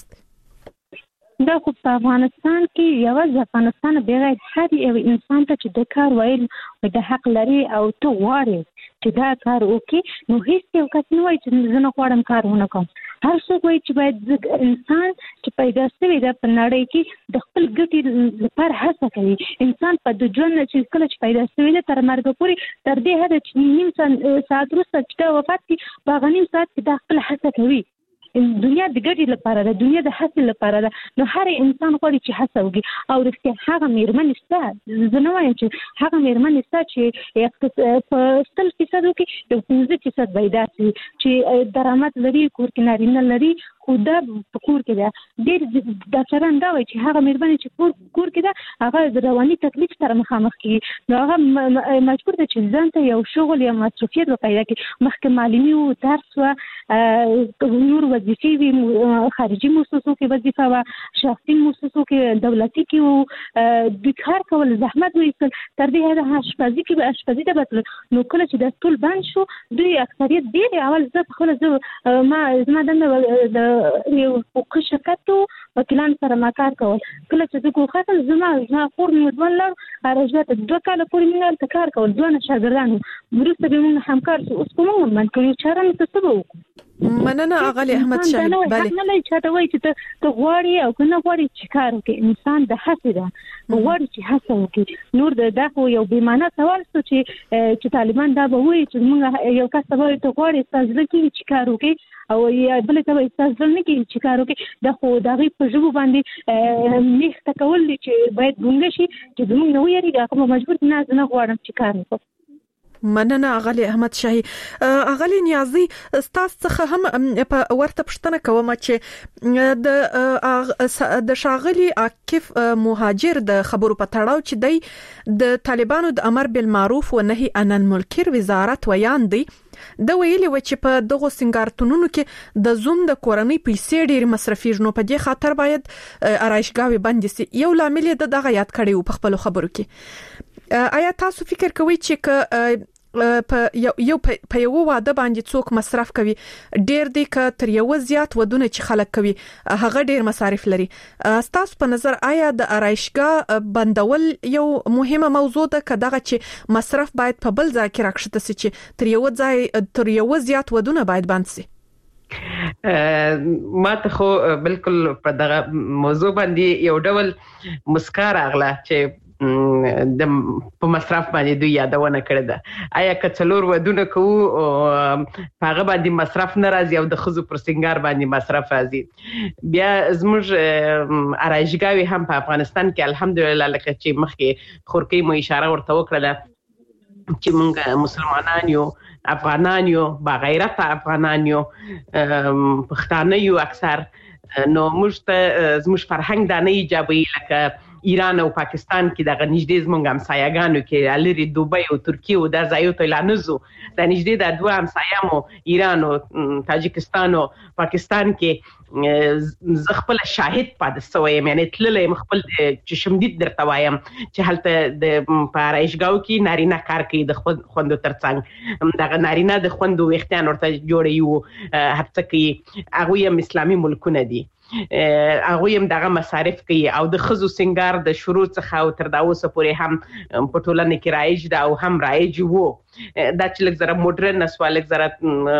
وایاست دا خو په افغانستان کې یو افغانستان بغیر هر یو انسان ته چې د کار ویل د حق لري او ته غواړي چې دا کار وکړي نو هیڅ یو کس نه وایي چې زه نه غواړم کار ونه کوم هر څوک وایي چې باید انسان چې پیدا شوی دی په نړۍ کې د خپل ګټې لپاره هڅه کوي انسان په د ژوند چې کله چې پیدا شوی دی تر مرګ پورې تر دې حد چې نیم ساعت وروسته چې وفات شي په هغه نیم ساعت کې دا خپل هڅه کوي دنیا د ګټې لپاره ده دنیا د حاصل لپاره ده نو هر انسان غواړي چې هڅه وکړي او رښتیا هغه مېرمن شته زه نه وایم چې هغه مېرمن شته چې په 100% کې یو 15% پیدا شي چې درآمد لري کور کې نارینه لري خو دا په کور کې ده ډېر ډاکټران دا وایي چې هغه مېرمن چې کور کې ده هغه رواني تکلیف سره مخامخ کیږي نو هغه مجبور ده چې ځان ته یو شغل یا مصروفیت پیدا کړي مخکې معلمي او درس او نور وظیفې وي خارجي مؤسسو کې وظیفه وا شخصي مؤسسو کې دولتي کې د کار کول زحمت وایي تر دې هغه اشپزي کې اشپزي ته بتل نو کله چې د ټول بند شو دوی اکثریت ډېر اول زه خپل ما د یو حقوقي شرکت وکیلان سره ما کار کول کله چې د کوخه زما خور مې ولر راځه 2 کال پورې موږ کار کول دوه شاګردانو ورسته به موږ همکار شو اوس کوم من کوي چارم څه څه وکړو مننه اغلی احمد شاهي بله نه لای چاته وایي چې ته غواړي او کنه غواړي چې کار وکړي انسان د هڅې ده غواړي چې هڅه وکړي نور دا خو یو بې معنی سوال څه چې طالبان دا به وایي چې موږ یو کس ته وایي ته غواړي تاسو کې چې کار وکړي او یا بل ته وایي تاسو نه کې چې کار وکړي دا خو دا غي په ژبه باندې نیخته کول چې باید ګونګ شي چې موږ نو یې راغلو مجبور نه غواړم چې کار وکړم مننه اغلی احمد شاهي. اغلی نیازي ستاسو څخه هم په ورته پښتنه کوم چې د شاغلي عاکف مهاجر د خبرو په تړاو چې د طالبانو د امر بالمعروف و نهي عن المنکر وزارت ویاندي د ویلي و چې په دغه سنگارتونونو کې د زوم د کورنۍ پیسې ډېر مصرفيږي، نو په دې خاطر باید آرایشګاوي بند شي. یو لامل دغه یاد کړی په خپل خبرو کې. آیا تاسو فکر کوئ چې په یو واده باندې څوک مصرف کوي ډېر دی که تر یو زیات ودونه چې خلک کوي هغه ډېر مصارف لري؟ تاسو په نظر آیا د آرایشګاه بندول یو مهمه موضوع ده که دغه چې مصرف باید په بل ځای کې راکښته سي چې تر یو زیات ودونه باید بند سي؟ ما ته خو بالکل په دغه موضوع باندې یو ډول مسکا راغله چې د په مصرف باندې دوی یادونه کړې ده. آیا که څلور ودونه کوو هغه باندې مصرف نه راځي او د خزو پر سنگار باندې مصرف راځي؟ بیا زموږ آرایشګاوي هم په افغانستان کې الحمدلله لکه چې مخکې خورکۍ مو اشاره ورته وکړه چې موږ مسلمانان یو، افغانان یو، باغیرت افغانان یو، پښتانه یو اکثر، نو موږ ته زموږ فرهنګ دا نه ایجابوي لکه ایران او پاکستان کې دغه نږدې زمونږ همسایه‌ګانو کې لري دوبۍ او ترکیه او دا ځایو ته لا نزو دا نږدې د دوه همسایه‌مو ایران او تاجکستان او پاکستان کې زه خپل شاهد پاتې سویم، یعنی تللی خپل چې شمدید درته وایم چې هلته د آرایشګاو کې نارینه کار کوي د خوندو ترڅنګ دغه نارینه د خوندو ویښتان ورته جوړوي او هر څه کوي. هغوی هم اسلامي ملکونه دي، هغوی هم دغه مصارف کوي او د ښځو سینګار د شروع څخه او تر دا اوسه پورې هم په ټولنه کې رایج ده او هم رایج وو. دا چې لږ زره موډرن سوه، لږ زره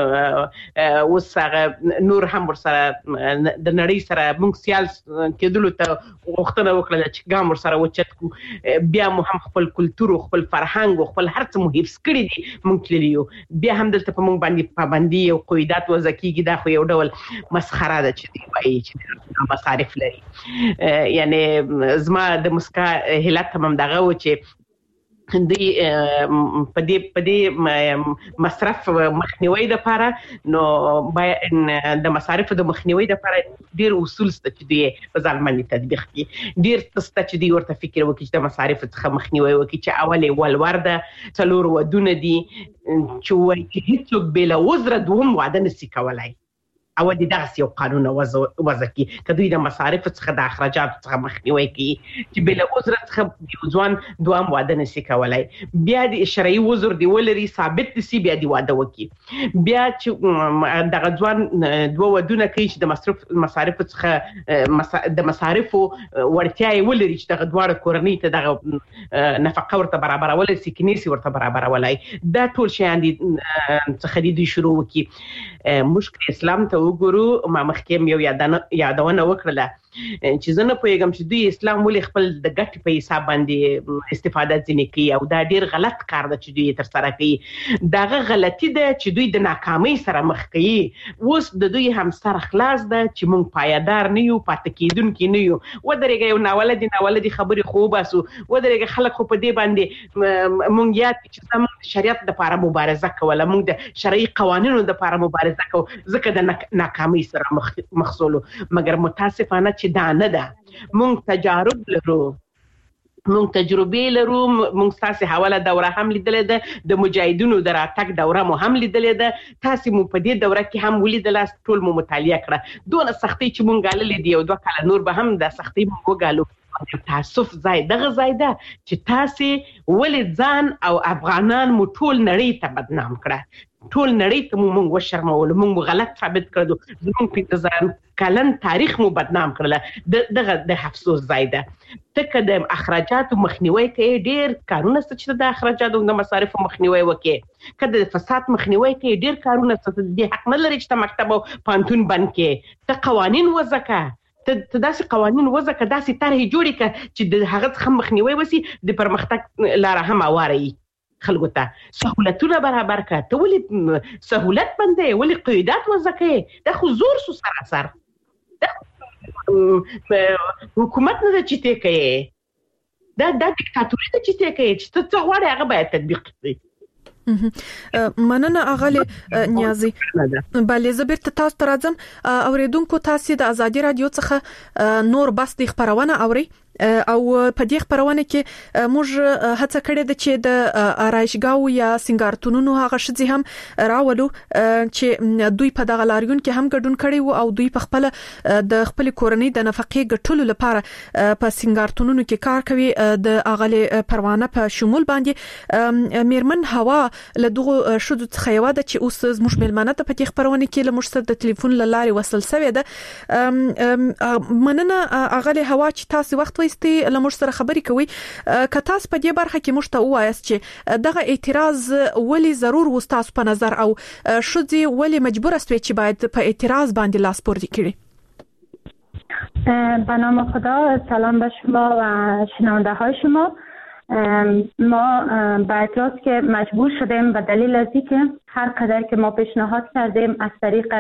اوس هغه نور هم ورسره د نړۍ سره موږ سیال کېدلو ته غوښتنه وکړله چې ګام ورسره وچت کړو. بیا مو هم خپل کلتور او خپل فرهنګ او خپل هر څه مو حفظ کړي دي، موږ تللي یو. بیا هم دلته په موږ باندې پابندي او قیودات وضع کېږي. دا خو یو ډول مسخره ده چې دوی وایي چې مصارف لري. یعنی زما د مسکا هیلت هم دغه و چې دوی په دې مصرف مخنیوي لپاره نو باید د مصارف د مخنیوي لپاره ډیر اصول ست چې دوی په ځان باندې تطبیق کړي. ډیر ست چې دوی ورته فکر وکړي چې د مصارف څخه مخنیوي وکړي چې اولې ولور ده، څلور ودونه دي چې وایي چې هیڅوک بلا عذر دوم واده نشي کولای. او د دغه یو قانون وضع کی که دوی د مصارف څخه د اخراجات څخه مخنیوي کوي چې بل عذر څخه یو ځوان دوام واده نشي کولای. بیا د شرعي عذر دی ولري ثابت دي بیا دی واده وکي. بیا چې دغه ځوان دوه ودونه کوي چې د مصارف څخه د مصارفو ورتیا ولري چې دغه دواړه کورنۍ ته دغه نفقه ورته برابرول سي کنيسي ورته برابرولای. دا ټول شیان دي څخه دي شروع وکي. مشکل اسلام ته وګورو، ما مخکې یو یادونه وکړله چې زه نه پوهېږم چې دوی اسلام ولې خپل د ګټې په حساب باندې استفاده ځینې کوي او دا ډېر غلط کار ده چې دوی یې ترسره کوي. دغه غلطي ده چې دوی د ناکامۍ سره مخ کوي. اوس د دوی هم سر خلاص ده چې موږ پایدار نه یو، پاتې کېدونکي نه یو. ودرېږه یو ناولدي خبرې خو وباسو، ودرېږه خلک خو په دې باندې موږ یاد چې زموږ د شریعت دپاره مبارزه کوله، موږ د شرعي قوانینو دپاره مبارزه کوو ځکه د ناکامۍ سره مخ سولو. مګر متاسفانه چې دا نه ده. مونږ تجارب لرو، مونږ تجربې لرو، مونږ تاسو حواله دوره هم لیدلې ده، د مجاهدینو د راتګ دوره مو هم لیدلې ده، تاسو مو په دې دوره کې هم ولیدل، ټول مو مطالعه کړه. دونه سختي چې مونږ غاللې دی او دوه کال نور به هم د سختي مونږ وګالو. تاسف ځای دغه ځای ده چې تاسو ولې ځان او افغانان مو ټول نړۍ ته بدنام کړه، ټول نړۍ ته مونږ وشرمول، مونږ غلط ثابت کړو، زموږ 5000 کلن تاریخ مو بدنام کړل. دغه د افسوس ځای ده. ته د اخراجاتو مخنیوي کوي، ډیر کارونه ست چې د اخراجاتو د مصارفو مخنیوي وکړي، کله د فساد مخنیوي کوي، ډیر کارونه ست د حق نه لري چې مکتب او پانتون بند کې ته قوانين وځکه، ته داسې قوانين وځکه، داسې طرحې جوړې کړه چې د هغه څخه مخنیوي وسی، د پرمختګ لاره هم اواري خلکو ته سہولتونه برابر کړه. ته ولې سہولت بندې، ولې قیودات وځکه؟ دا خو زور سو سراسر حکومت نه ده چې ته کوي، دا دیکتاتوري ده چې ته کوي، چې ته څه غواړې هغه باید تطبیق کړي. مننه اغلی نیازي. بله زبر تاسو ترازم اوریدونکو تاسو د ازادي رادیو څخه نور بس د خبرونه اوري او په دې خبرونه کې موږ هڅه کړې ده چې د آرایشګاو یا سنگارتونونو هغه شذي هم راولو چې دوی په دغه لاریون کې هم ګډون کړي وو او دوی په خپل د خپل کورنۍ د نفقې ګټلو لپاره په سنگارتونونو کې کار کوي. د اغلی پروانه په شمول باندې میرمن هوا له دغه شذو څخه یو ده چې اوس زموږ ملمنه ته په دې خبرونه کې له موږ سره د ټلیفون لاري وصل شوې ده. مننه اغلی هوا چې تاسو وخت استي لمر سره خبري کوي. کتاس په دې برخه کې مشته وایست چې دغه اعتراض ولی ضرور وستاس په نظر او شذي ولی مجبور است چې باید په اعتراض باندې لاس پورته کړي. به نام خدا، سلام به شما و شنونده های شما. ما به اعتراض که مجبور شدیم به دلیل از اینکه هر قدر که ما پیشنهاد کردیم از طریق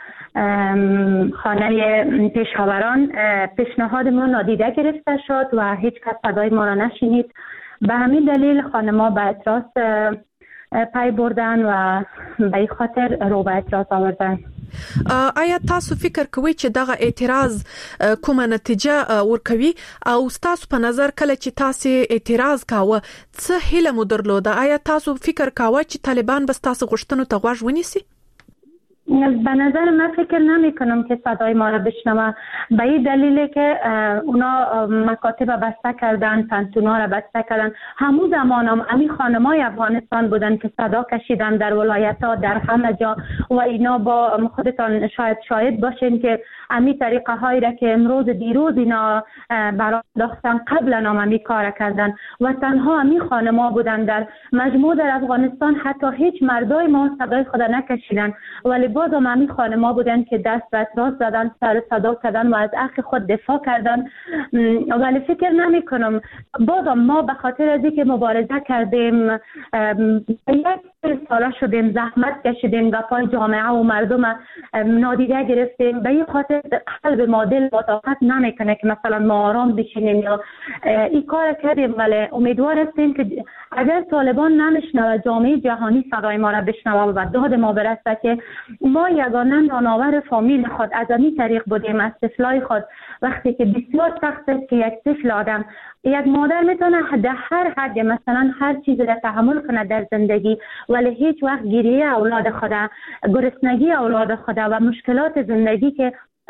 خانه پیشاوران پیشنهادمون نادیده گرفته شد و هیچ کس صدای ما را نشنید. به همین دلیل خانما به اعتراض پی بردن و به این خاطر رو به اعتراض آوردن. آیا تاسو فکر کوئ چې دغه اعتراض کومه نتیجه ورکوي او تاسو په نظر کله چې تاسو اعتراض کاوه څه هیله مو درلوده؟ آیا تاسو فکر کاوه چې طالبان بس تاسو غوښتنو ته غوږ ونیسي؟ به نظر من فکر نمی کنم که صدای ما را بشنوه. به این دلیله که اونا مکاتب بسته کردن، پنتونا را بسته کردن. همون زمان هم امی خانمای افغانستان بودن که صدا کشیدن در ولایت ها، در همه جا و اینا با خودتان شاید باشین که امی طریقه هایی را که امروز دیروز اینا برای داختن قبل هم امی کار کردن و تنها امی خانما بودن در مجموع در افغانستان. حتی هیچ مردای ما صدای خود نکشیدن ولی باز هم امی خانما بودن که دست به اعتراض زدن، سر صدا کردن و از حق خود دفاع کردن. ولی فکر نمی کنم باز هم ما به خاطر از اینکه مبارزه کردیم، یک ساله شدیم، زحمت کشیدیم و پای جامعه و مردم نادیده گرفتیم، به این خاطر قلب ما دل و طاقت نمیکنه که مثلا ما آرام بشینیم یا این کار کردیم. ولی امیدوار هستیم که اگر طالبان نمیشنوه، جامعه جهانی صدای ما را بشنوه و داد ما برسه که ما یگانه نانآور فامیل خود از این طریق بودیم، از طفلای خود. وقتی که بسیار سخت است که یک طفل آدم، یک مادر میتونه در هر حد مثلا هر چیزی را تحمل کنه در زندگی ولی هیچ وقت گریه اولاد خود، گرسنگی اولاد خود و مشکلات زندگی که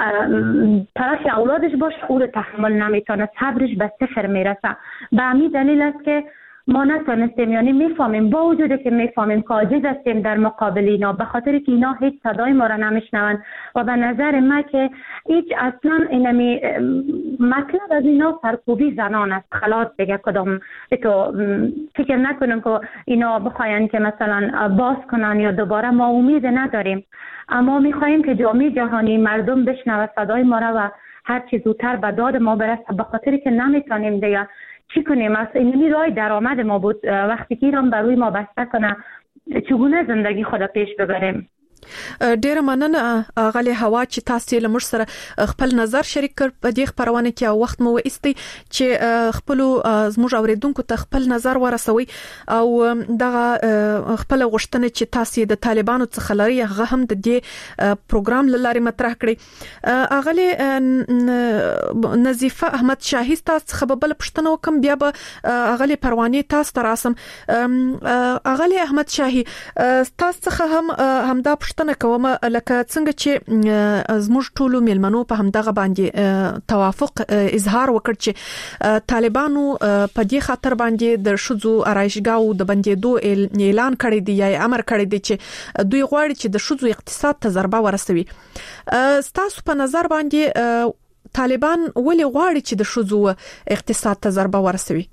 طرف اولادش باشه او رو تحمل نمیتونه، صبرش به صفر میرسه. به همین دلیل است که ما نتونستیم، یعنی میفهمیم با وجود که میفهمیم که عاجز هستیم در مقابل اینا، به خاطر که اینا هیچ صدای ما را نمیشنون و به نظر من که هیچ اصلا اینمی مطلب از اینا سرکوبی زنان است. خلاص دیگه کدام تو فکر نکنم که اینا بخواین که مثلا باز کنن یا دوباره. ما امید نداریم، اما میخوایم که جامعه جهانی مردم بشنوه صدای ما را و هر چیز زودتر به داد ما برسه، به خاطر که نمیتونیم دیگه چی کنیم. از این راه درآمد ما بود، وقتی که ایران بر روی ما بسته کنه چگونه زندگی خود پیش ببریم. ډیر مننه غالي هوا چې تاسو له موږ سره خپل نظر شریک کړ په دې خبرونه کې. وخت مو وایستي چې خپل زموږ اوریدونکو ته خپل نظر ورسوي او دغه خپل غوښتنه چې تاسو د طالبانو څخه لري هغه هم د دې پروګرام لاري مطرح کړی. غالي نظیفه احمد شاهي تاسو خبر پښتنه وکم بیا به غالي پروانه تاسو تراسم. غالي احمد شاهي تاسو څخه همدا پښتنه کوم لکه څنګه چې زموږ ټولو ملمنو په همدغه باندې توافق اظهار وکړ چې طالبانو په دې خاطر باندې د شذو آرایشګاو د بندیدو اعلان کړی دی یا امر کړی دی چې دوی غواړي چې د شذو اقتصاد ته ضربه ورسوي. تاسو په نظر باندې طالبان ولې غواړي چې د شذو اقتصاد ته ضربه ورسوي؟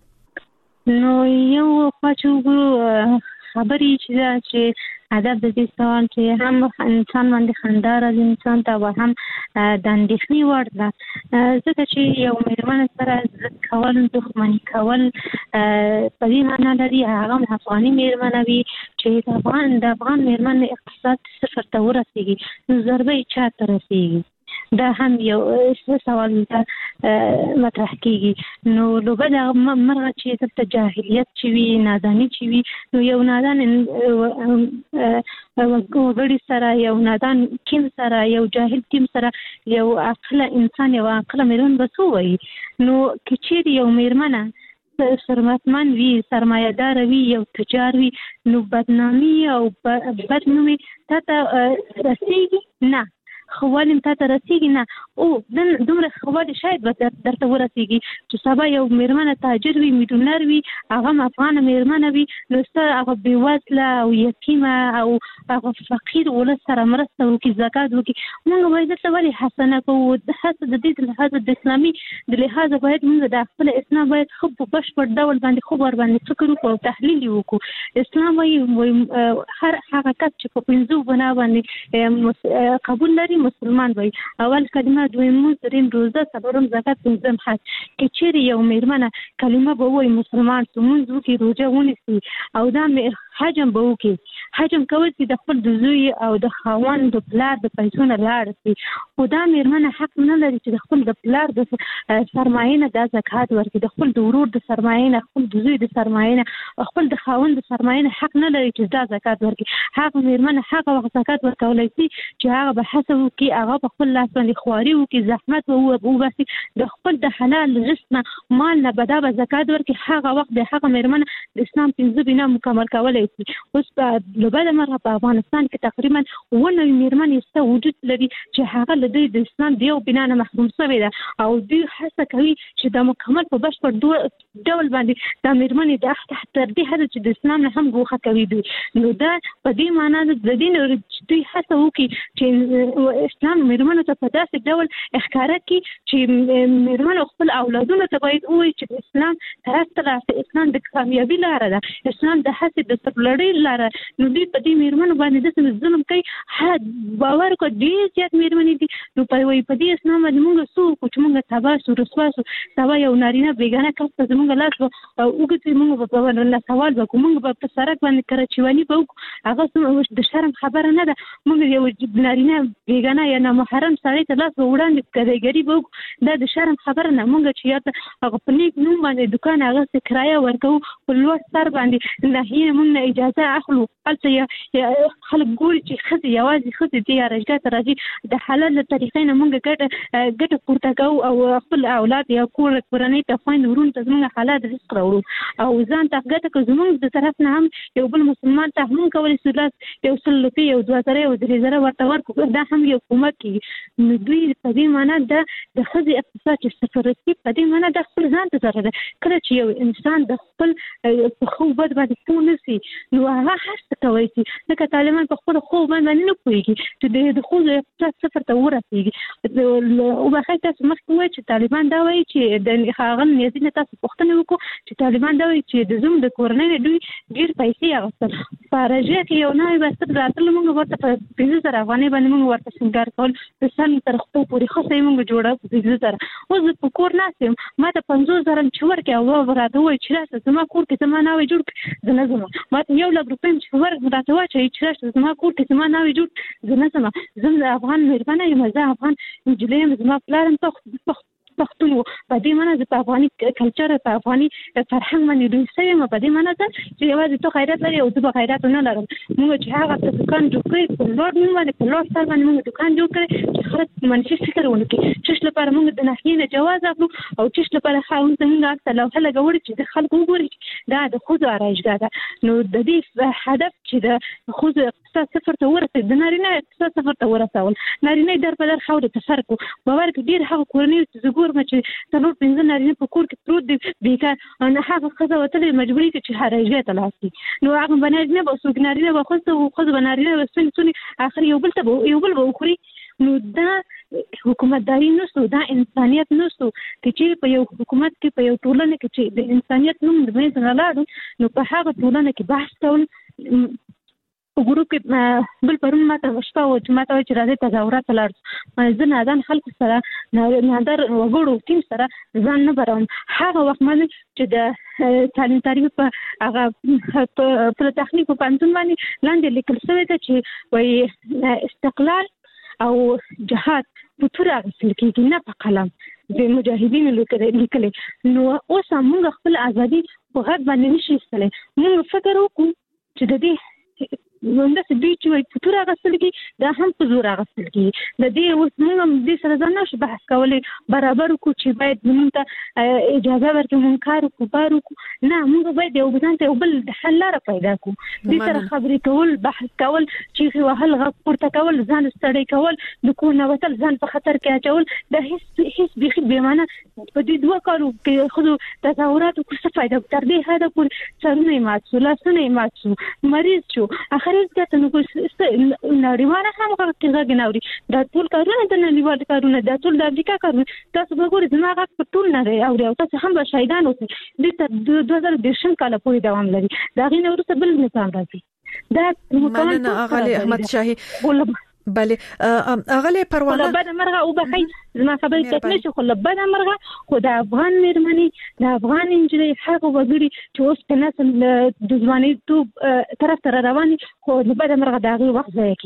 نو یو پاتوګو خبرې چې هدف د دې سوال چې هم انسان باندې خندا راځي انسان ته و هم د اندېښنې وړ ده، ځکه چې یو مېرمن سره کول دښمني کول په دې معنا لري هغه افغاني مېرمن وي چې د افغان مېرمن اقتصاد صفر ته ورسیږي، نو ضربه یې چا ته رسیږي. دا هم یو سوال مطرح کیږي نو لوبه دا مرغه چې د جاهلیت چې وی نادانی چې وی نو یو نادان وګړي سره یو نادان کیم سره یو جاهل کیم سره یو عقل انسان یو عقل میرون بسو وي نو کچې یو میرمنه ثروتمن وي سرمایه‌دار وي یو تجار وي نو بدنامي او بدنامي ته رسیږي نه خوالم ته رسیږي نه او دومره خوالي شاید درته ورسیږي چې سبا یو میرمنه تاجر وي میلیونر وي هغه افغان میرمنه وي نو ستاسو هغه بیوزله او یتیمه او هغه فقیر ولس سره مرسته وکړي زکات وکړي موږ باید څه ولې حسنه کوو د حسد د دې لحاظ د اسلامي د لحاظ باید موږ د خپل اسلام باید خو په بشپړ ډول باندې خو ور باندې فکر وکړو او تحلیل وکړو اسلام وايي هر هغه کس چې په پنځو بنا باندې قبول لري مسلمان وي اول کلمه دویم دریم روزه څلورم زکات پنځم حج کې چیرې یو میرمنه کلمه به وایي مسلمان سمونځ وکړي روزه ونیسي او دا حجم به وکړي حجم کول چې د خپل د زوی او د خاوند د پلار د پیسو نه لاړ شي خو دا میرمنه حق نه لري چې د خپل د پلار د سرمایې نه د زکات ورکړي د خپل د ورور د سرمایې نه خپل د زوی د سرمایې نه خپل د خاوند د سرمایې نه حق نه لري چې دا زکات ورکړي هغه میرمنه هغه وخت زکات ورکولای شي چې هغه به حسب وکړي هغه په خپل لاس باندې خواري وکړي زحمت وباسي د خپل د حلال رزق نه مال نه به دا زکات ورکړي هغه وخت د هغه میرمنه د اسلام پنځه بنا مکمل کولای شي اوس په لوبه مرغه په افغانستان کې تقریبا 9 میرمنې ست وجود لري چې هغه له د اسلام دیو بنا نه محروم شوی ده او دوی هڅه کوي چې د مکمل په بشپړ ډول باندې د میرمنې د تر دې حد چې د اسلام نه هم ګوښه کوي دوی نو دا په دې معنی د دې نور دوی هڅه وکړي چې اسلام میرمنو ته په داسې ډول اخکاره کړي چې میرمنو خپل اولادونو ته باید ووایي چې اسلام ترسته اسلام د کامیابی لاره ده اسلام د هڅې د سرلړۍ لاره نو دوی په دې میرمنو باندې د ظلم کوي باور کو ډیر زیات میرمنې دي نو په دې اسلام باندې موږ سو کوم موږ تبا سو رسوا سو تبا یو نارینه بیگانه کس ته موږ لاس وګورئ موږ په ونه سوال وکړو موږ په سړک باندې کرچوانی وکړو هغه د شرم خبره نه ده موږ یو نارینه بیگانه یا نه محرم سړی ته لاس وړاندې کړی وکړو دا د شرم خبره نه موږ چې یا هغه په نیک نوم باندې دکان هغه کرایه ورکو په لوړ سر باندې نه هي موږ اجازه اخلو البته یا خلک ګوري چې خزي یوازې خزي دی راځي ته راځي د حلال طریقې نه موږ ګټه پورته کوو او خپل اولاد یا کورنۍ ته خويند ورون ته موږ حلال رزق راوړو او ځان ته ګټه کوو موږ د طرف نه هم یو بل مسلمان ته هم کولی شو یو سلوپی یو 2000 او 3000 ورته ورکو دا هم یو کومک کی نو دوی په دې معنی د خزي اقتصاد چې سفرتي په دې معنی د خپل ځان ته ضرر ده کله چې یو انسان د خپل خو بد باندې پونسي نو هغه هڅه کوي چې لکه طالبان په خپل خو باندې نه کوي چې د خو اقتصاد سفر ته ورسیږي او به تاسو مخکې وایي چې طالبان دا وایي چې د هغه نیازینه تاسو پوښتنه وکړو چې طالبان دا وایي چې د زوم د کورنۍ دوی ډیر پیسې اغوستل پارجه کې یو نه واسطه راتل موږ ورته په 5000 افغانۍ باندې موږ ورته څنګه کول د سن تر خپل پوری خصه موږ جوړه په 5000 اوس په کور ناسم ما ته 50000 چې ورکه او راته وایي چې زما کور کې زما ناوي جوړ زنه زما ما ته 1 لک روپۍ چې ورکه راته وایي چې زما کور کې زما ناوي جوړ زنه زما زم افغان مهربانه یم زه افغان انجلیم زما پلان ته پښتون په دې معنی په افغاني کلچر په افغاني فرهنګ باندې دوی سوي په دې معنی چې یوازې ته غیرت لري او ته غیرت نه لرم موږ چې هغه دکان جوړ کړی په لوړ باندې په لوړ سر باندې موږ دکان جوړ کړی چې خلک منفي فکر ونکړي چې لپاره موږ د ناحیې جواز اخلو او چې لپاره خاوند څنګه اکثر لو هله غوړي چې د خلکو وګوري دا د خود آرایشګاه ده نو د دې هدف چې د خود اقتصاد صفر ته ورسېد د نارینه اقتصاد صفر ته ورسول نارینه در په در خاوره تفرق باور کې ډیر هغه کورنۍ چې ګور چې تنور پنځه نارینه په کور کې پروت دي بیکار نه هغه خزه وتلې مجبوري کې چې هرایږي ته لاسي نو هغه بنارینه به سوق نارینه به خو بنارینه به سونی اخر یو بل به وخوري نو دا حکومتداري نشته دا انسانيت نشته چې په یو حکومت کې په یو ټولنه کې چې د انسانيت نوم د مې څنګه نو په هغه ټولنه کې بحث کول ګروپ کې بل پرون ماته شپه و چې ماته چې راځي تظاهرات لاړ زه نادان خلکو سره نادر وګړو ټیم سره ځان نه برم هغه وخت باندې چې د تعلیم تعریف په هغه په تخنیک په پانتون باندې لاندې لیکل شوی دی چې وایي استقلال او جهاد په تور اغسل کېږي نه په قلم د مجاهدینو لیکل نو اوس موږ خپل ازادي په غږ باندې نشي استلای. موږ فکر وکړو چې د دې ونده چې دوی چې په تور اغسل کې دا هم په زور اغسل کې د دې اوس موږ د سره ځان نشو بحث کولای برابر کو چې باید موږ ته اجازه ورکړو موږ کار وکړو نه موږ باید یو ځان ته بل حل لاره پیدا کړو د سره خبرې کول بحث کول چې وهل غږ پورته کول ځان ستړي کول د کو نه وتل ځان په خطر کې اچول د هیڅ بيخي بیمانه په دې دوه کارو کې خو تظاهرات کو څه فائدہ تر دې هدا پورې سرونه مات لاسونه مات مریض شو اخر ځکه نو نړیواله هم غږ ناوري دا ټول کارونه د نړیوال کارونه د ټول د امریکا کارونه تاسو وګورئ زما غږ په ټول نه اوري او تاسو هم به شهیدان اوسئ د 2020 کال پورې دوام لري دا غي نو ورته بل نظام راځي دا مننه اغلی احمد شاهي بله اغلی پروانه بعد مرغه او بخي زما خبرې تکمیل شو خو بعد مرغه خو د افغان مېرمنې د افغان انجلۍ حق وګړي چې اوس په نسل د ځوانۍ توپ طرف ته رواني خو بعد مرغه د هغه وخت ځای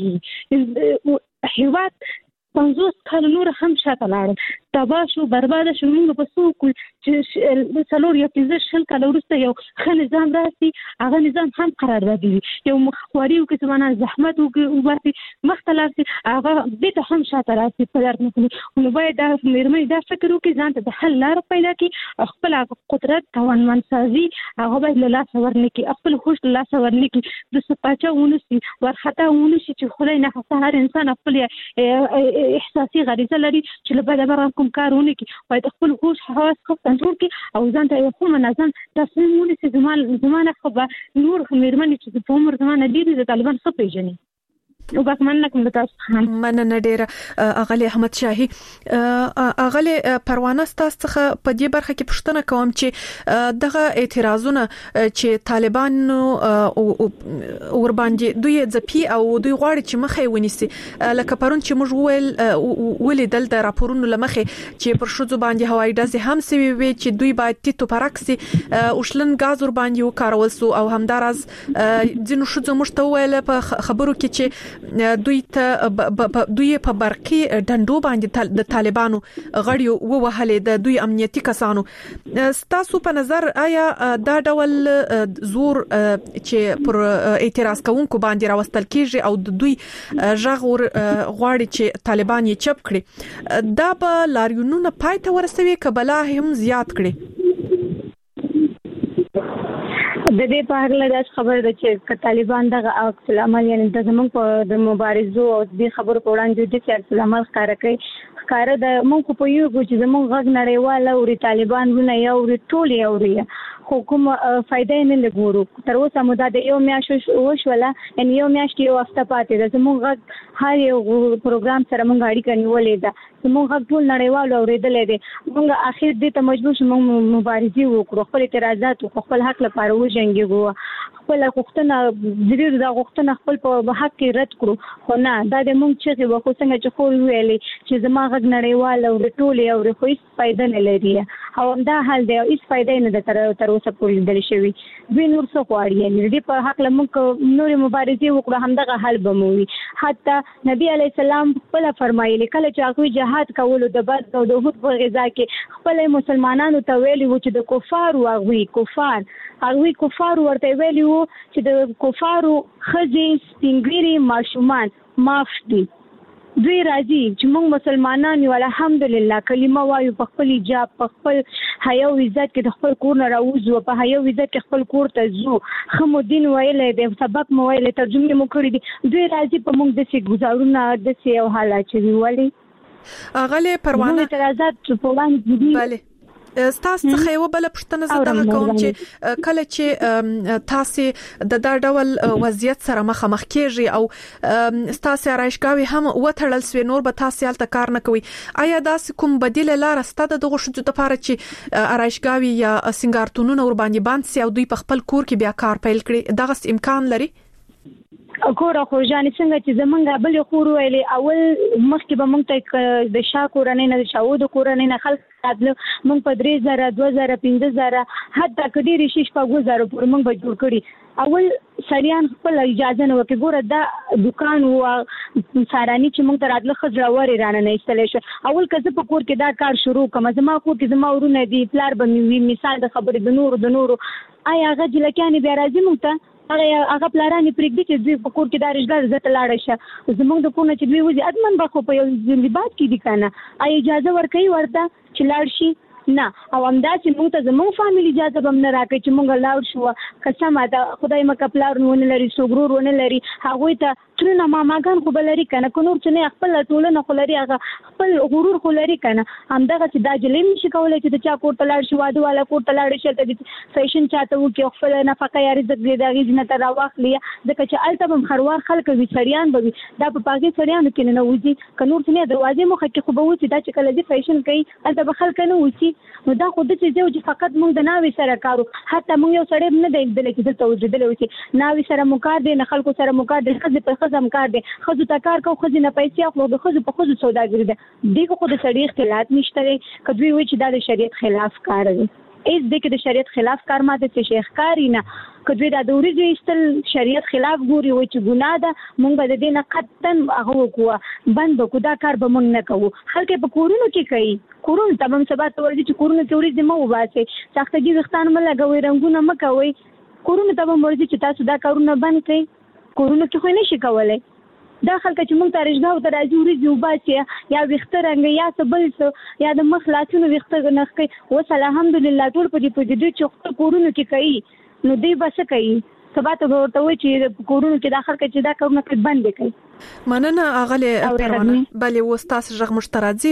کی هیواد 50 کال نور هم شاته لاړ تبا شو برباد شو موږ په سوق چې څلور یا 15 کال وروسته یو ښه نظام راسي هغه نظام هم قرار راځي یو مخوري او کې زمانه زحمت او واسي مختلف هغه به هم شاته راسي په لار نه نو باید د مېرمنې دا فکر وکړي ځان ته د حل لار پیدا کړي خپل قدرت توانمن سازي هغه باید له لاس ورنکي خپل خوش له لاس ورنکي د سپاچا ونسي ورخته ونسي چې خدای نه خصه هر انسان خپل احساسي غریزه لري چې له بعد برام کوم کارونه کی باید خپل هوش حواس خپل کنټرول کی او ځان ته یو منظم تصمیم ونیسي زمانه خو نور مېرمنې چې په عمر زمانه ډیری د طالبان څخه پیژني او بس مننه کوم تاسو مننه ډیره اغلی احمد شاهي اغلی پروانه تاسو څخه په دې برخه کې پوښتنه کوم چې دغه اعتراضونه چې طالبان ور باندې دوی ځپی او دوی غواړي چې مخه ونیسي لکه پرون چې موږ ولیدل د راپورونو لمخه چې پر شوزو باندې هوایي ډزې هم سوي وي چې دوی باید تیتو پرکسي اوشلن غاز ور باندې وکارول سو او همدارز ځینو شوزو مشته ویل په خبرو کې چې دوی په برقي ډنډو باندې د طالبانو غړیو ووهلې د دوی امنیتي کسانو ستاسو په نظر آیا دا ډول زور چې پر اعتراض کوونکو باندې راوستل کیږي او د دوی ژغور غواړي چې طالبان یې چپ کړي دا به لاریونونه پای ته ورسوي کبلا هم زیات کړي د دې په اړه د خبر د چې طالبان دغه عکس العمل یعنی د زمونږ په د مبارزو او د خبرو په وړاندې د عکس العمل ښکار کوي ښکار د مونږ په یو چې زمونږ غږ نړیواله او طالبان ونه یو ټول یو خو کوم فائدې نه لګورو تر اوسه مو د یو میاشت وشوله ان یو میاشت یو هفته پاتې ده زموږ غږ هر یو پروګرام سره مونږ اړیکه نیولې ده زموږ غږ ټول نړیوال اوریدلې ده مونږ اخر دې ته مجبور شوم مبارزه وکړو خپل اعتراضات او خپل حق لپاره وجنګو خپل غوښتنه ضروري دا غوښتنه خپل په حق کې رد کړو خو نه دا د مونږ چې وخت څنګه چې خو ویلې چې زما غږ نړیوال او ټول یو خو هیڅ فائدہ نه لري او دا حل دی هیڅ فائدہ نه ده تر اوسه پورې دل شوی دوی نور څه غواړي یعنی دې په حق لمونږ نور مبارزه وکړو همدغه حل بموي حتی نبی علی السلام خپل فرمایلی کله چې هغه جهاد کولو د بعد او د هوت په غذا کې خپل مسلمانانو ته ویلي و چې د کفار او کفار ورته ویلي و چې د کفارو خزي سپینګری ماشومان معاف دي دوی راځي چې موږ مسلمانان یو الحمدلله کلمه وایو په خپل حجاب په خپل حیا او عزت کې د خپل کور نه راوځو په حیا او عزت کې خپل کور ته ځو خمو دین ویلې د سبق مو ویلې ترجمه مو کړې دي دوی راځي په موږ د څه گزارونه د څه او حالات چې ویلي اغله پروانه اعتراضات په وړاندې دي بله تاسو څخه یو بل پښتنه زده کوم چې کله چې تاسو د دا ډول وضعیت سره مخامخ کیږي او تاسو راشګاوي هم وټړل سوي نور به تاسو حالت کار نه کوي آیا دا کوم بدیل لار ستاسو دغه شو د لپاره چې راشګاوي یا سنگارتونونه ور باندې باندې او دوی په خپل کور کې بیا کار پیل کړي دغه امکان لري کور خو ځان څنګه چې زمونږ بل خور ویلې اول مخکې به مونږ ته د شا کورنۍ نه د شاو د کورنۍ نه خلک راتله مونږ په 3000 2000 15000 حتی کډې ریشي په 2000 پورې مونږ به جوړ کړی اول سړیان خپل اجازه نه ورکړي ګوره دا دکان و سارانی چې مونږ ته راتله خزړه وری رانه نه ایستلې شو اول که زه په کور کې دا کار شروع کوم زما کور کې زما ورونه دي پلار به مې مثال د خبرې د نورو آیا هغه جلکانې بیا راځي مونږ ته هغه پلارانی پرېږدي چې دوی په کور کې دا رشګار زته لاړه شه زمونږ د کور نه چې دوی وځي ادمن به خو په یو ځلبات کې دي کنه آیا اجازه ورکوي ورته چې لاړ شي نه او همداسې مونږ ته زمونږ فامیلي اجازه به هم نه راکوي چې مونږ لاړ شو قسمه ده خدای مکه پلار ونه لري څوک ونه لري هغوی ته ترونه ماماګان خو به لري کنه که نور څه نه خپل ټولنه خو لري هغه خپل غرور خو لري کنه همدغسې دا جلۍ نشي کولی چې د چا کور ته لاړ شي واده والا کور ته لاړ شي هلته د فیشن چاته وکړي خپل نفقه یا رزق دی د هغې ځینه ته راواخلي ځکه چې هلته به هم خروار خلک وي سړیان به وي دا په هغې سړیانو کې نه وځي که نور څه نه دروازې مخه کې خو به اوسي دا چې کله دې فیشن کوي هلته به خلک نه اوسي نو دا خو داسې ځای چې فقط مونږ د ناوې سره کار وکړو حتی مونږ یو سړی نه دی لیدلی چې دلته ودرېدلی اوسي ناوې سره مو کار دی نه خلکو سره مو کار دی ښځې په ښځه هم کار دی ښځو ته کار کوو ښځې نه پیسې اخلو د ښځو په ښځو سوداګري ده دې خو د سړي اختلاط نشته دی که دوی وایي چې دا د شریعت خلاف کار دی هېڅ دی کې د شریعت خلاف کار ماته څه شی ښکاري نه که دوی دا د وریځو ایستل شریعت خلاف ګوري وایي چې ګناه ده مونږ به د دې نه قطعا هغه وکړو بند به کړو دا کار به مونږ نه کوو خلک یې په کورونو کې کوي کورونو ته به هم سبا ته ورځي چې کورونو کې وریځې مه وباسئ ساختګي ویښتان مه لګوئ رنګونه مه کوئ کورونو ته به هم ورځي چې تاسو دا کارونه بند کړئ کورونو کې خو یې نشي کولی دا خلک چې مونږ ته رشګاو ته راځي وریځې وباسي یا ویښته رنګوي یا څه بل څه یا د مخ لاسونو ویښته نښ کوي اوس الحمدلله ټول په دې دوی چې خپل کورونو کې کوي نو دوی به څه کوي سبا ته به ورته وایي چې کورونو کې دا خلک چې دا کارونه کوي بند کړي مننه اغله پروانه بلې وستاس ژغ مشتراتزي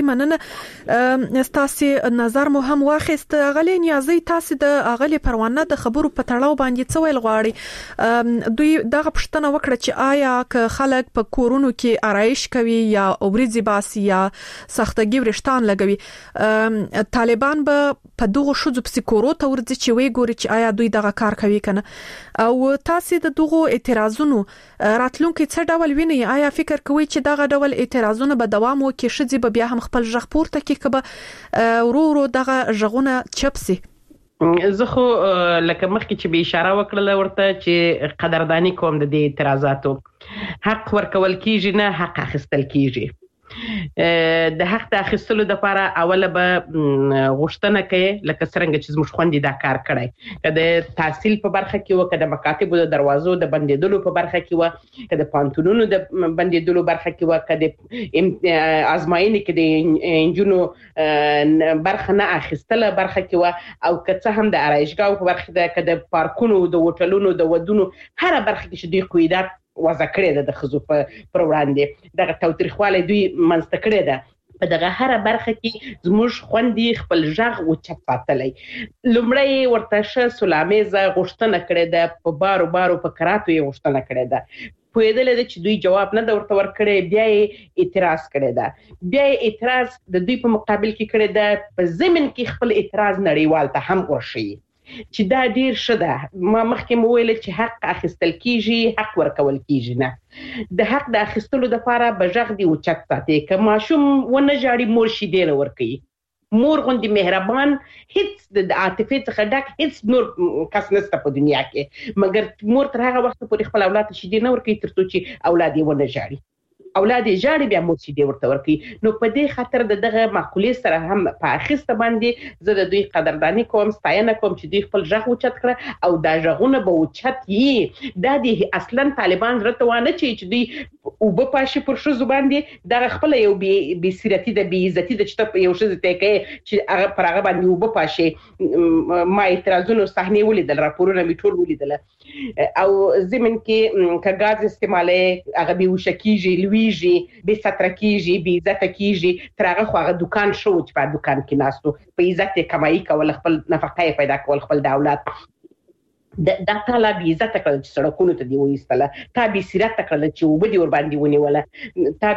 مننه ستاسو نظر مو هم واخیست اغله نیازي تاسو د اغله پروانه د خبرو په تړاو باندې څه ویل غواړي دوی دغه پښتنه وکړه چې آیا که خلک په کورونو کې آرایش کوي یا اوریځي باسي یا سختګي ورشتان لګوي طالبان به په دغه شوزو پسې کورو ته ورځي چې وی ګوري چې آیا دوی دغه کار کوي کنه او تاسو د دغه اعتراضونو راتلونکي څه ډول ویني آیا فکر کوئ چې دغه ډول اعتراضونه به دوام وکړي شذې به بیا هم خپل ژغ پورته کوي کبه ورو دغه ژغونه چپسي زه خو لکه مخکې چې به اشاره وکړله ورته چې قدردانی کوم د دې اعتراضاتو حق ورکول کیږي نه حق اخیستل کیږي د حق د اخیستلو لپاره اوله به غوښتنه کوي لکه څنګه چې زموږ خويندې دا کار کړی که د تحصیل په برخه کې و که د مکاتبو د دروازو د بندیدلو په برخه کې و که د پانتونونو د بندیدلو برخه کې و که د ازمایینې کې د انجونو برخه نه اخیستله برخه کې و او که څه هم د آرایشګاو په برخه ده که د پارکونو د هوټلونو د ودونو هره برخه کې چې دوی قیودات وضع کړی ده د ښځو پر وړاندې دغه تاوتریخوالی دوی منځته کړی ده په دغه هره برخه کې زموږ خویندې خپل غږ اوچت ساتلی لومړی ورته ښه سولامیزه غوښتنه کړې ده په بارو په کراتو یې غوښتنه کړې ده پوهېدلی ده چې دوی جواب نه ده ورته ورکړی بیا یې اعتراض کړی ده بیا یې اعتراض د دوی په مقابل کې کړی ده په ضمن کې خپل اعتراض نړیوال ته هم ورښیي چې دا ډیر ښه ده ما مخکې مو ویل چې حق اخیستل کیږي حق ورکول کیږي نه د حق د اخیستلو لپاره به غږ دی اوچت ساتي که ماشوم ونه ژاړي مور شیدې نه ورکوي مور غوندې مهربان هیڅ د عاطفې څخه ډک هیڅ نور کس نشته په دنیا کې مګر مور تر هغه وخته پورې خپل اولاد ته شیدې نه ورکوي تر څو چې اولاد یې ونه ژاړي اولاد یې ژاړي بیا مور شیدې ورته ورکوي نو په دې خاطر د دغه مقولې سره هم په اخیسته باندې زه د دوی قدرداني کوم ستاینه کوم چې دوی خپل غږ اوچت کړه او دا غږونه به اوچت یي دا د اصلا طالبان زړه ته وانه چې دوی اوبه پاشي پر ښځو باندې دغه خپله یو بې سیرتي ده بې عزتي ده چې ته یو ښځې ته یې کوې چې هغه پر هغه باندې اوبه پاشي ما اعتراضونو صحنې ولیدل راپورونه مې ټول ولیدله او ضمن کې که ګاز استعمالوي هغه بېهوشه کېږي لویږي بې ستره کېږي بې عزته کېږي تر هغه خو هغه دوکان ښه و چې په دوکان کې ناست و په عزت یې کمایي کول خپل نفقه یې پیدا کول خپل د اولاد دا تعالی بي عزت کړل چې سړکونو ته دی وېستله، تا بي سیرت کړل چې وبدي ور باندې ونیوله، تا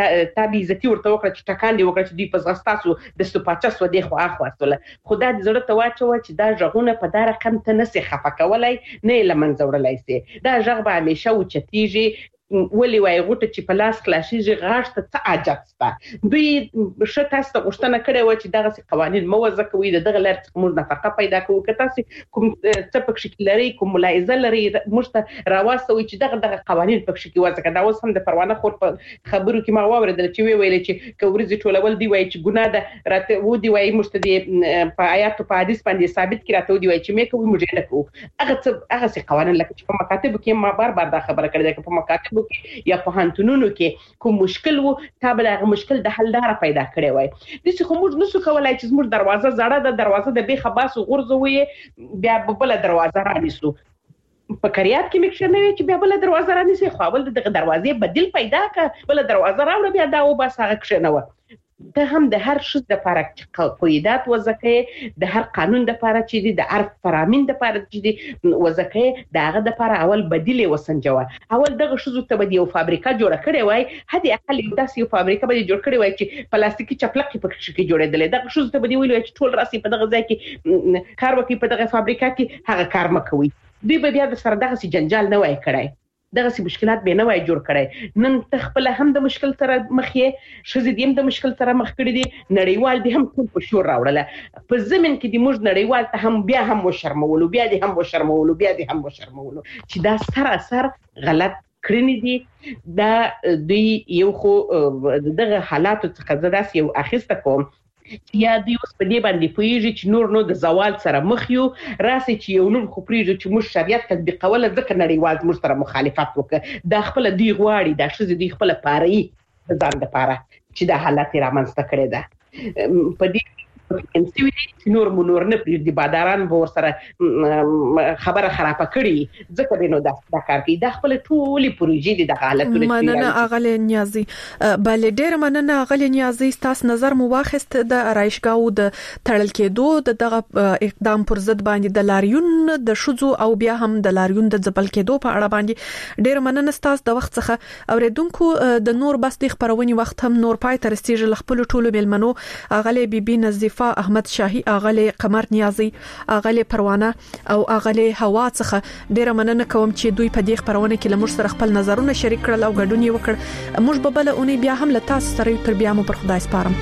بي عزت ورته وکړه چې ټکان دی وکړه چې دوی په ځغستاسو د ستوپاچا سو دی خو اخواستله. خدا دې زړه ته واچو چې دا ژغونه په دا رقم ته نسي خفه کولای نه لمنځه وړلای سي. دا ژغ به همیشه اوچتیږي. ولی وای غوټه چې په لاس کلاشيږي غاښ ته څه عجب سته. دوی شته تاسو غوښتنه کړې و چې دغه قوانين موزه کوي دغه لار موږ نفقه پیدا کوو که تاسو کوم څه پکې لري کوم ملاحظه لري موږ ته راوستوي چې دغه قوانين پکې کې وځه دا اوس هم د پروانه خور په خبرو کې ما واوریدل چې ویل چې کورځي ټولول دی وای چې ګناه ده راته و دی وای موږ ته په آیات او په حدیث باندې ثابت کړه ته دی وای چې مې کوي موږ نه کوو. هغه قوانين لکه چې په مکاتب کې ما بار دا خبره کړې ده په مکاتب یا په هانتونونو کې کوم مشکل وو تا بل هغه مشکل د حل لاره پیدا کړی وای. د څه خو موږ نسو کولای چې موږ دروازه زړه د دروازه د بیخه باس غورځوي بیا بل دروازه رانیسو. په کریات کې مکشر نه وي چې بیا بل دروازه رانیسي خو بل دغه دروازې بدیل پیدا ک بل دروازه راوړ بیا دا و بس هغه کښنه و. ته هم د هر شي د لپاره چې قواعد وځکه د هر قانون د لپاره چې د عرف فرامین د لپاره چې وځکه دغه د لپاره اول بدیل وسنجوه. اول دغه شذو ته بدیو فابریکه جوړه کړې وای هدي اقل داسې یو فابریکه به جوړ کړې وای چې پلاستیکي چپلقې پکې کې جوړېدلې. دغه شذو ته بدی ویل چې ټول راسي په دغه ځای کې کار وکړي په دغه فابریکه کې هغه کار مکوي. دوی به بیا د سره دغه جنجال نه وای کړای دغه سي مشکلات به نه وای جوړ کړي. نن تخپل هم د مشکل سره مخ یې شذ دیم د مشکل سره مخ کړي دي نړیوال دي هم ټول په شور راوړل په زمين کې د موږ نړیوال ته هم بیا هم وشرمولو بیا دي هم وشرمولو بیا دي هم وشرمولو چې دا سراسر غلط کړنی دي. دا دوی یو خو دغه حالاتو څخه زداس یو اخیسته کوم یا دوی اوس په دې باندې پوهیږي چې نور نو د زوال سره مخ یو راسي چې یو نور خو پریږي چې موږ شریعت تطبیقول ځکه نړیوال موږ سره مخالفت وکړي. دا خپل دی غواړي دا شذ دی خپل پاره ځان د پاره چې د حالت رامنځته کړي ده په دې انسوي نور منور نه پریږدي باداران به ور سره خبره خرابه کړي ځکه دینو دا کار کوي د خپل ټولي پروژې د حالتونو مننه اغلی نیازي بل ډیر مننه اغلی نیازي تاسو نظر مو واخست د رایشګاو د تړل کېدو دغه اقدام پر ضد باندې د لاریون د شذو او بیا هم د لاریون د ځبل کېدو په اړه باندې ډیر مننه تاسو د وخت څخه اوریدونکو د نور بس د خبرونې وخت هم نور پای تر استیج خپل ټولو ملمنو اغلی بیبي نظیفه احمد شاهي اغلی قمر نیازي اغلی پروانه او اغلی هوا څخه ډیر مننه کوم چې دوی په دې خبرونه کې لمر سره خپل نظرونه شریک کړل او ګډون یې وکړ. موږ به بل اونۍ بیا هم له تاسو سره تر بیا مو پر خدای سپارم.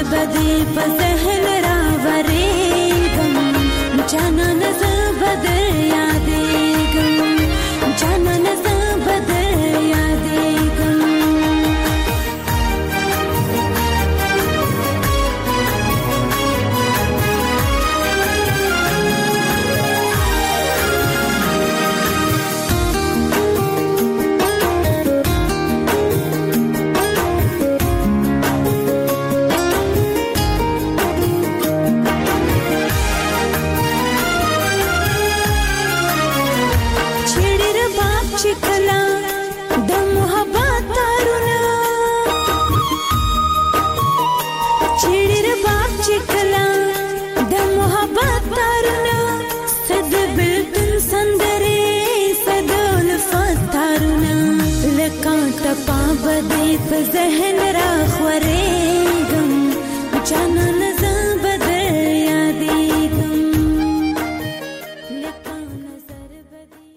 بدی په ذهن راورېږم جانانه زه به در یادېږم جانانه زه به در یادېږم चिकला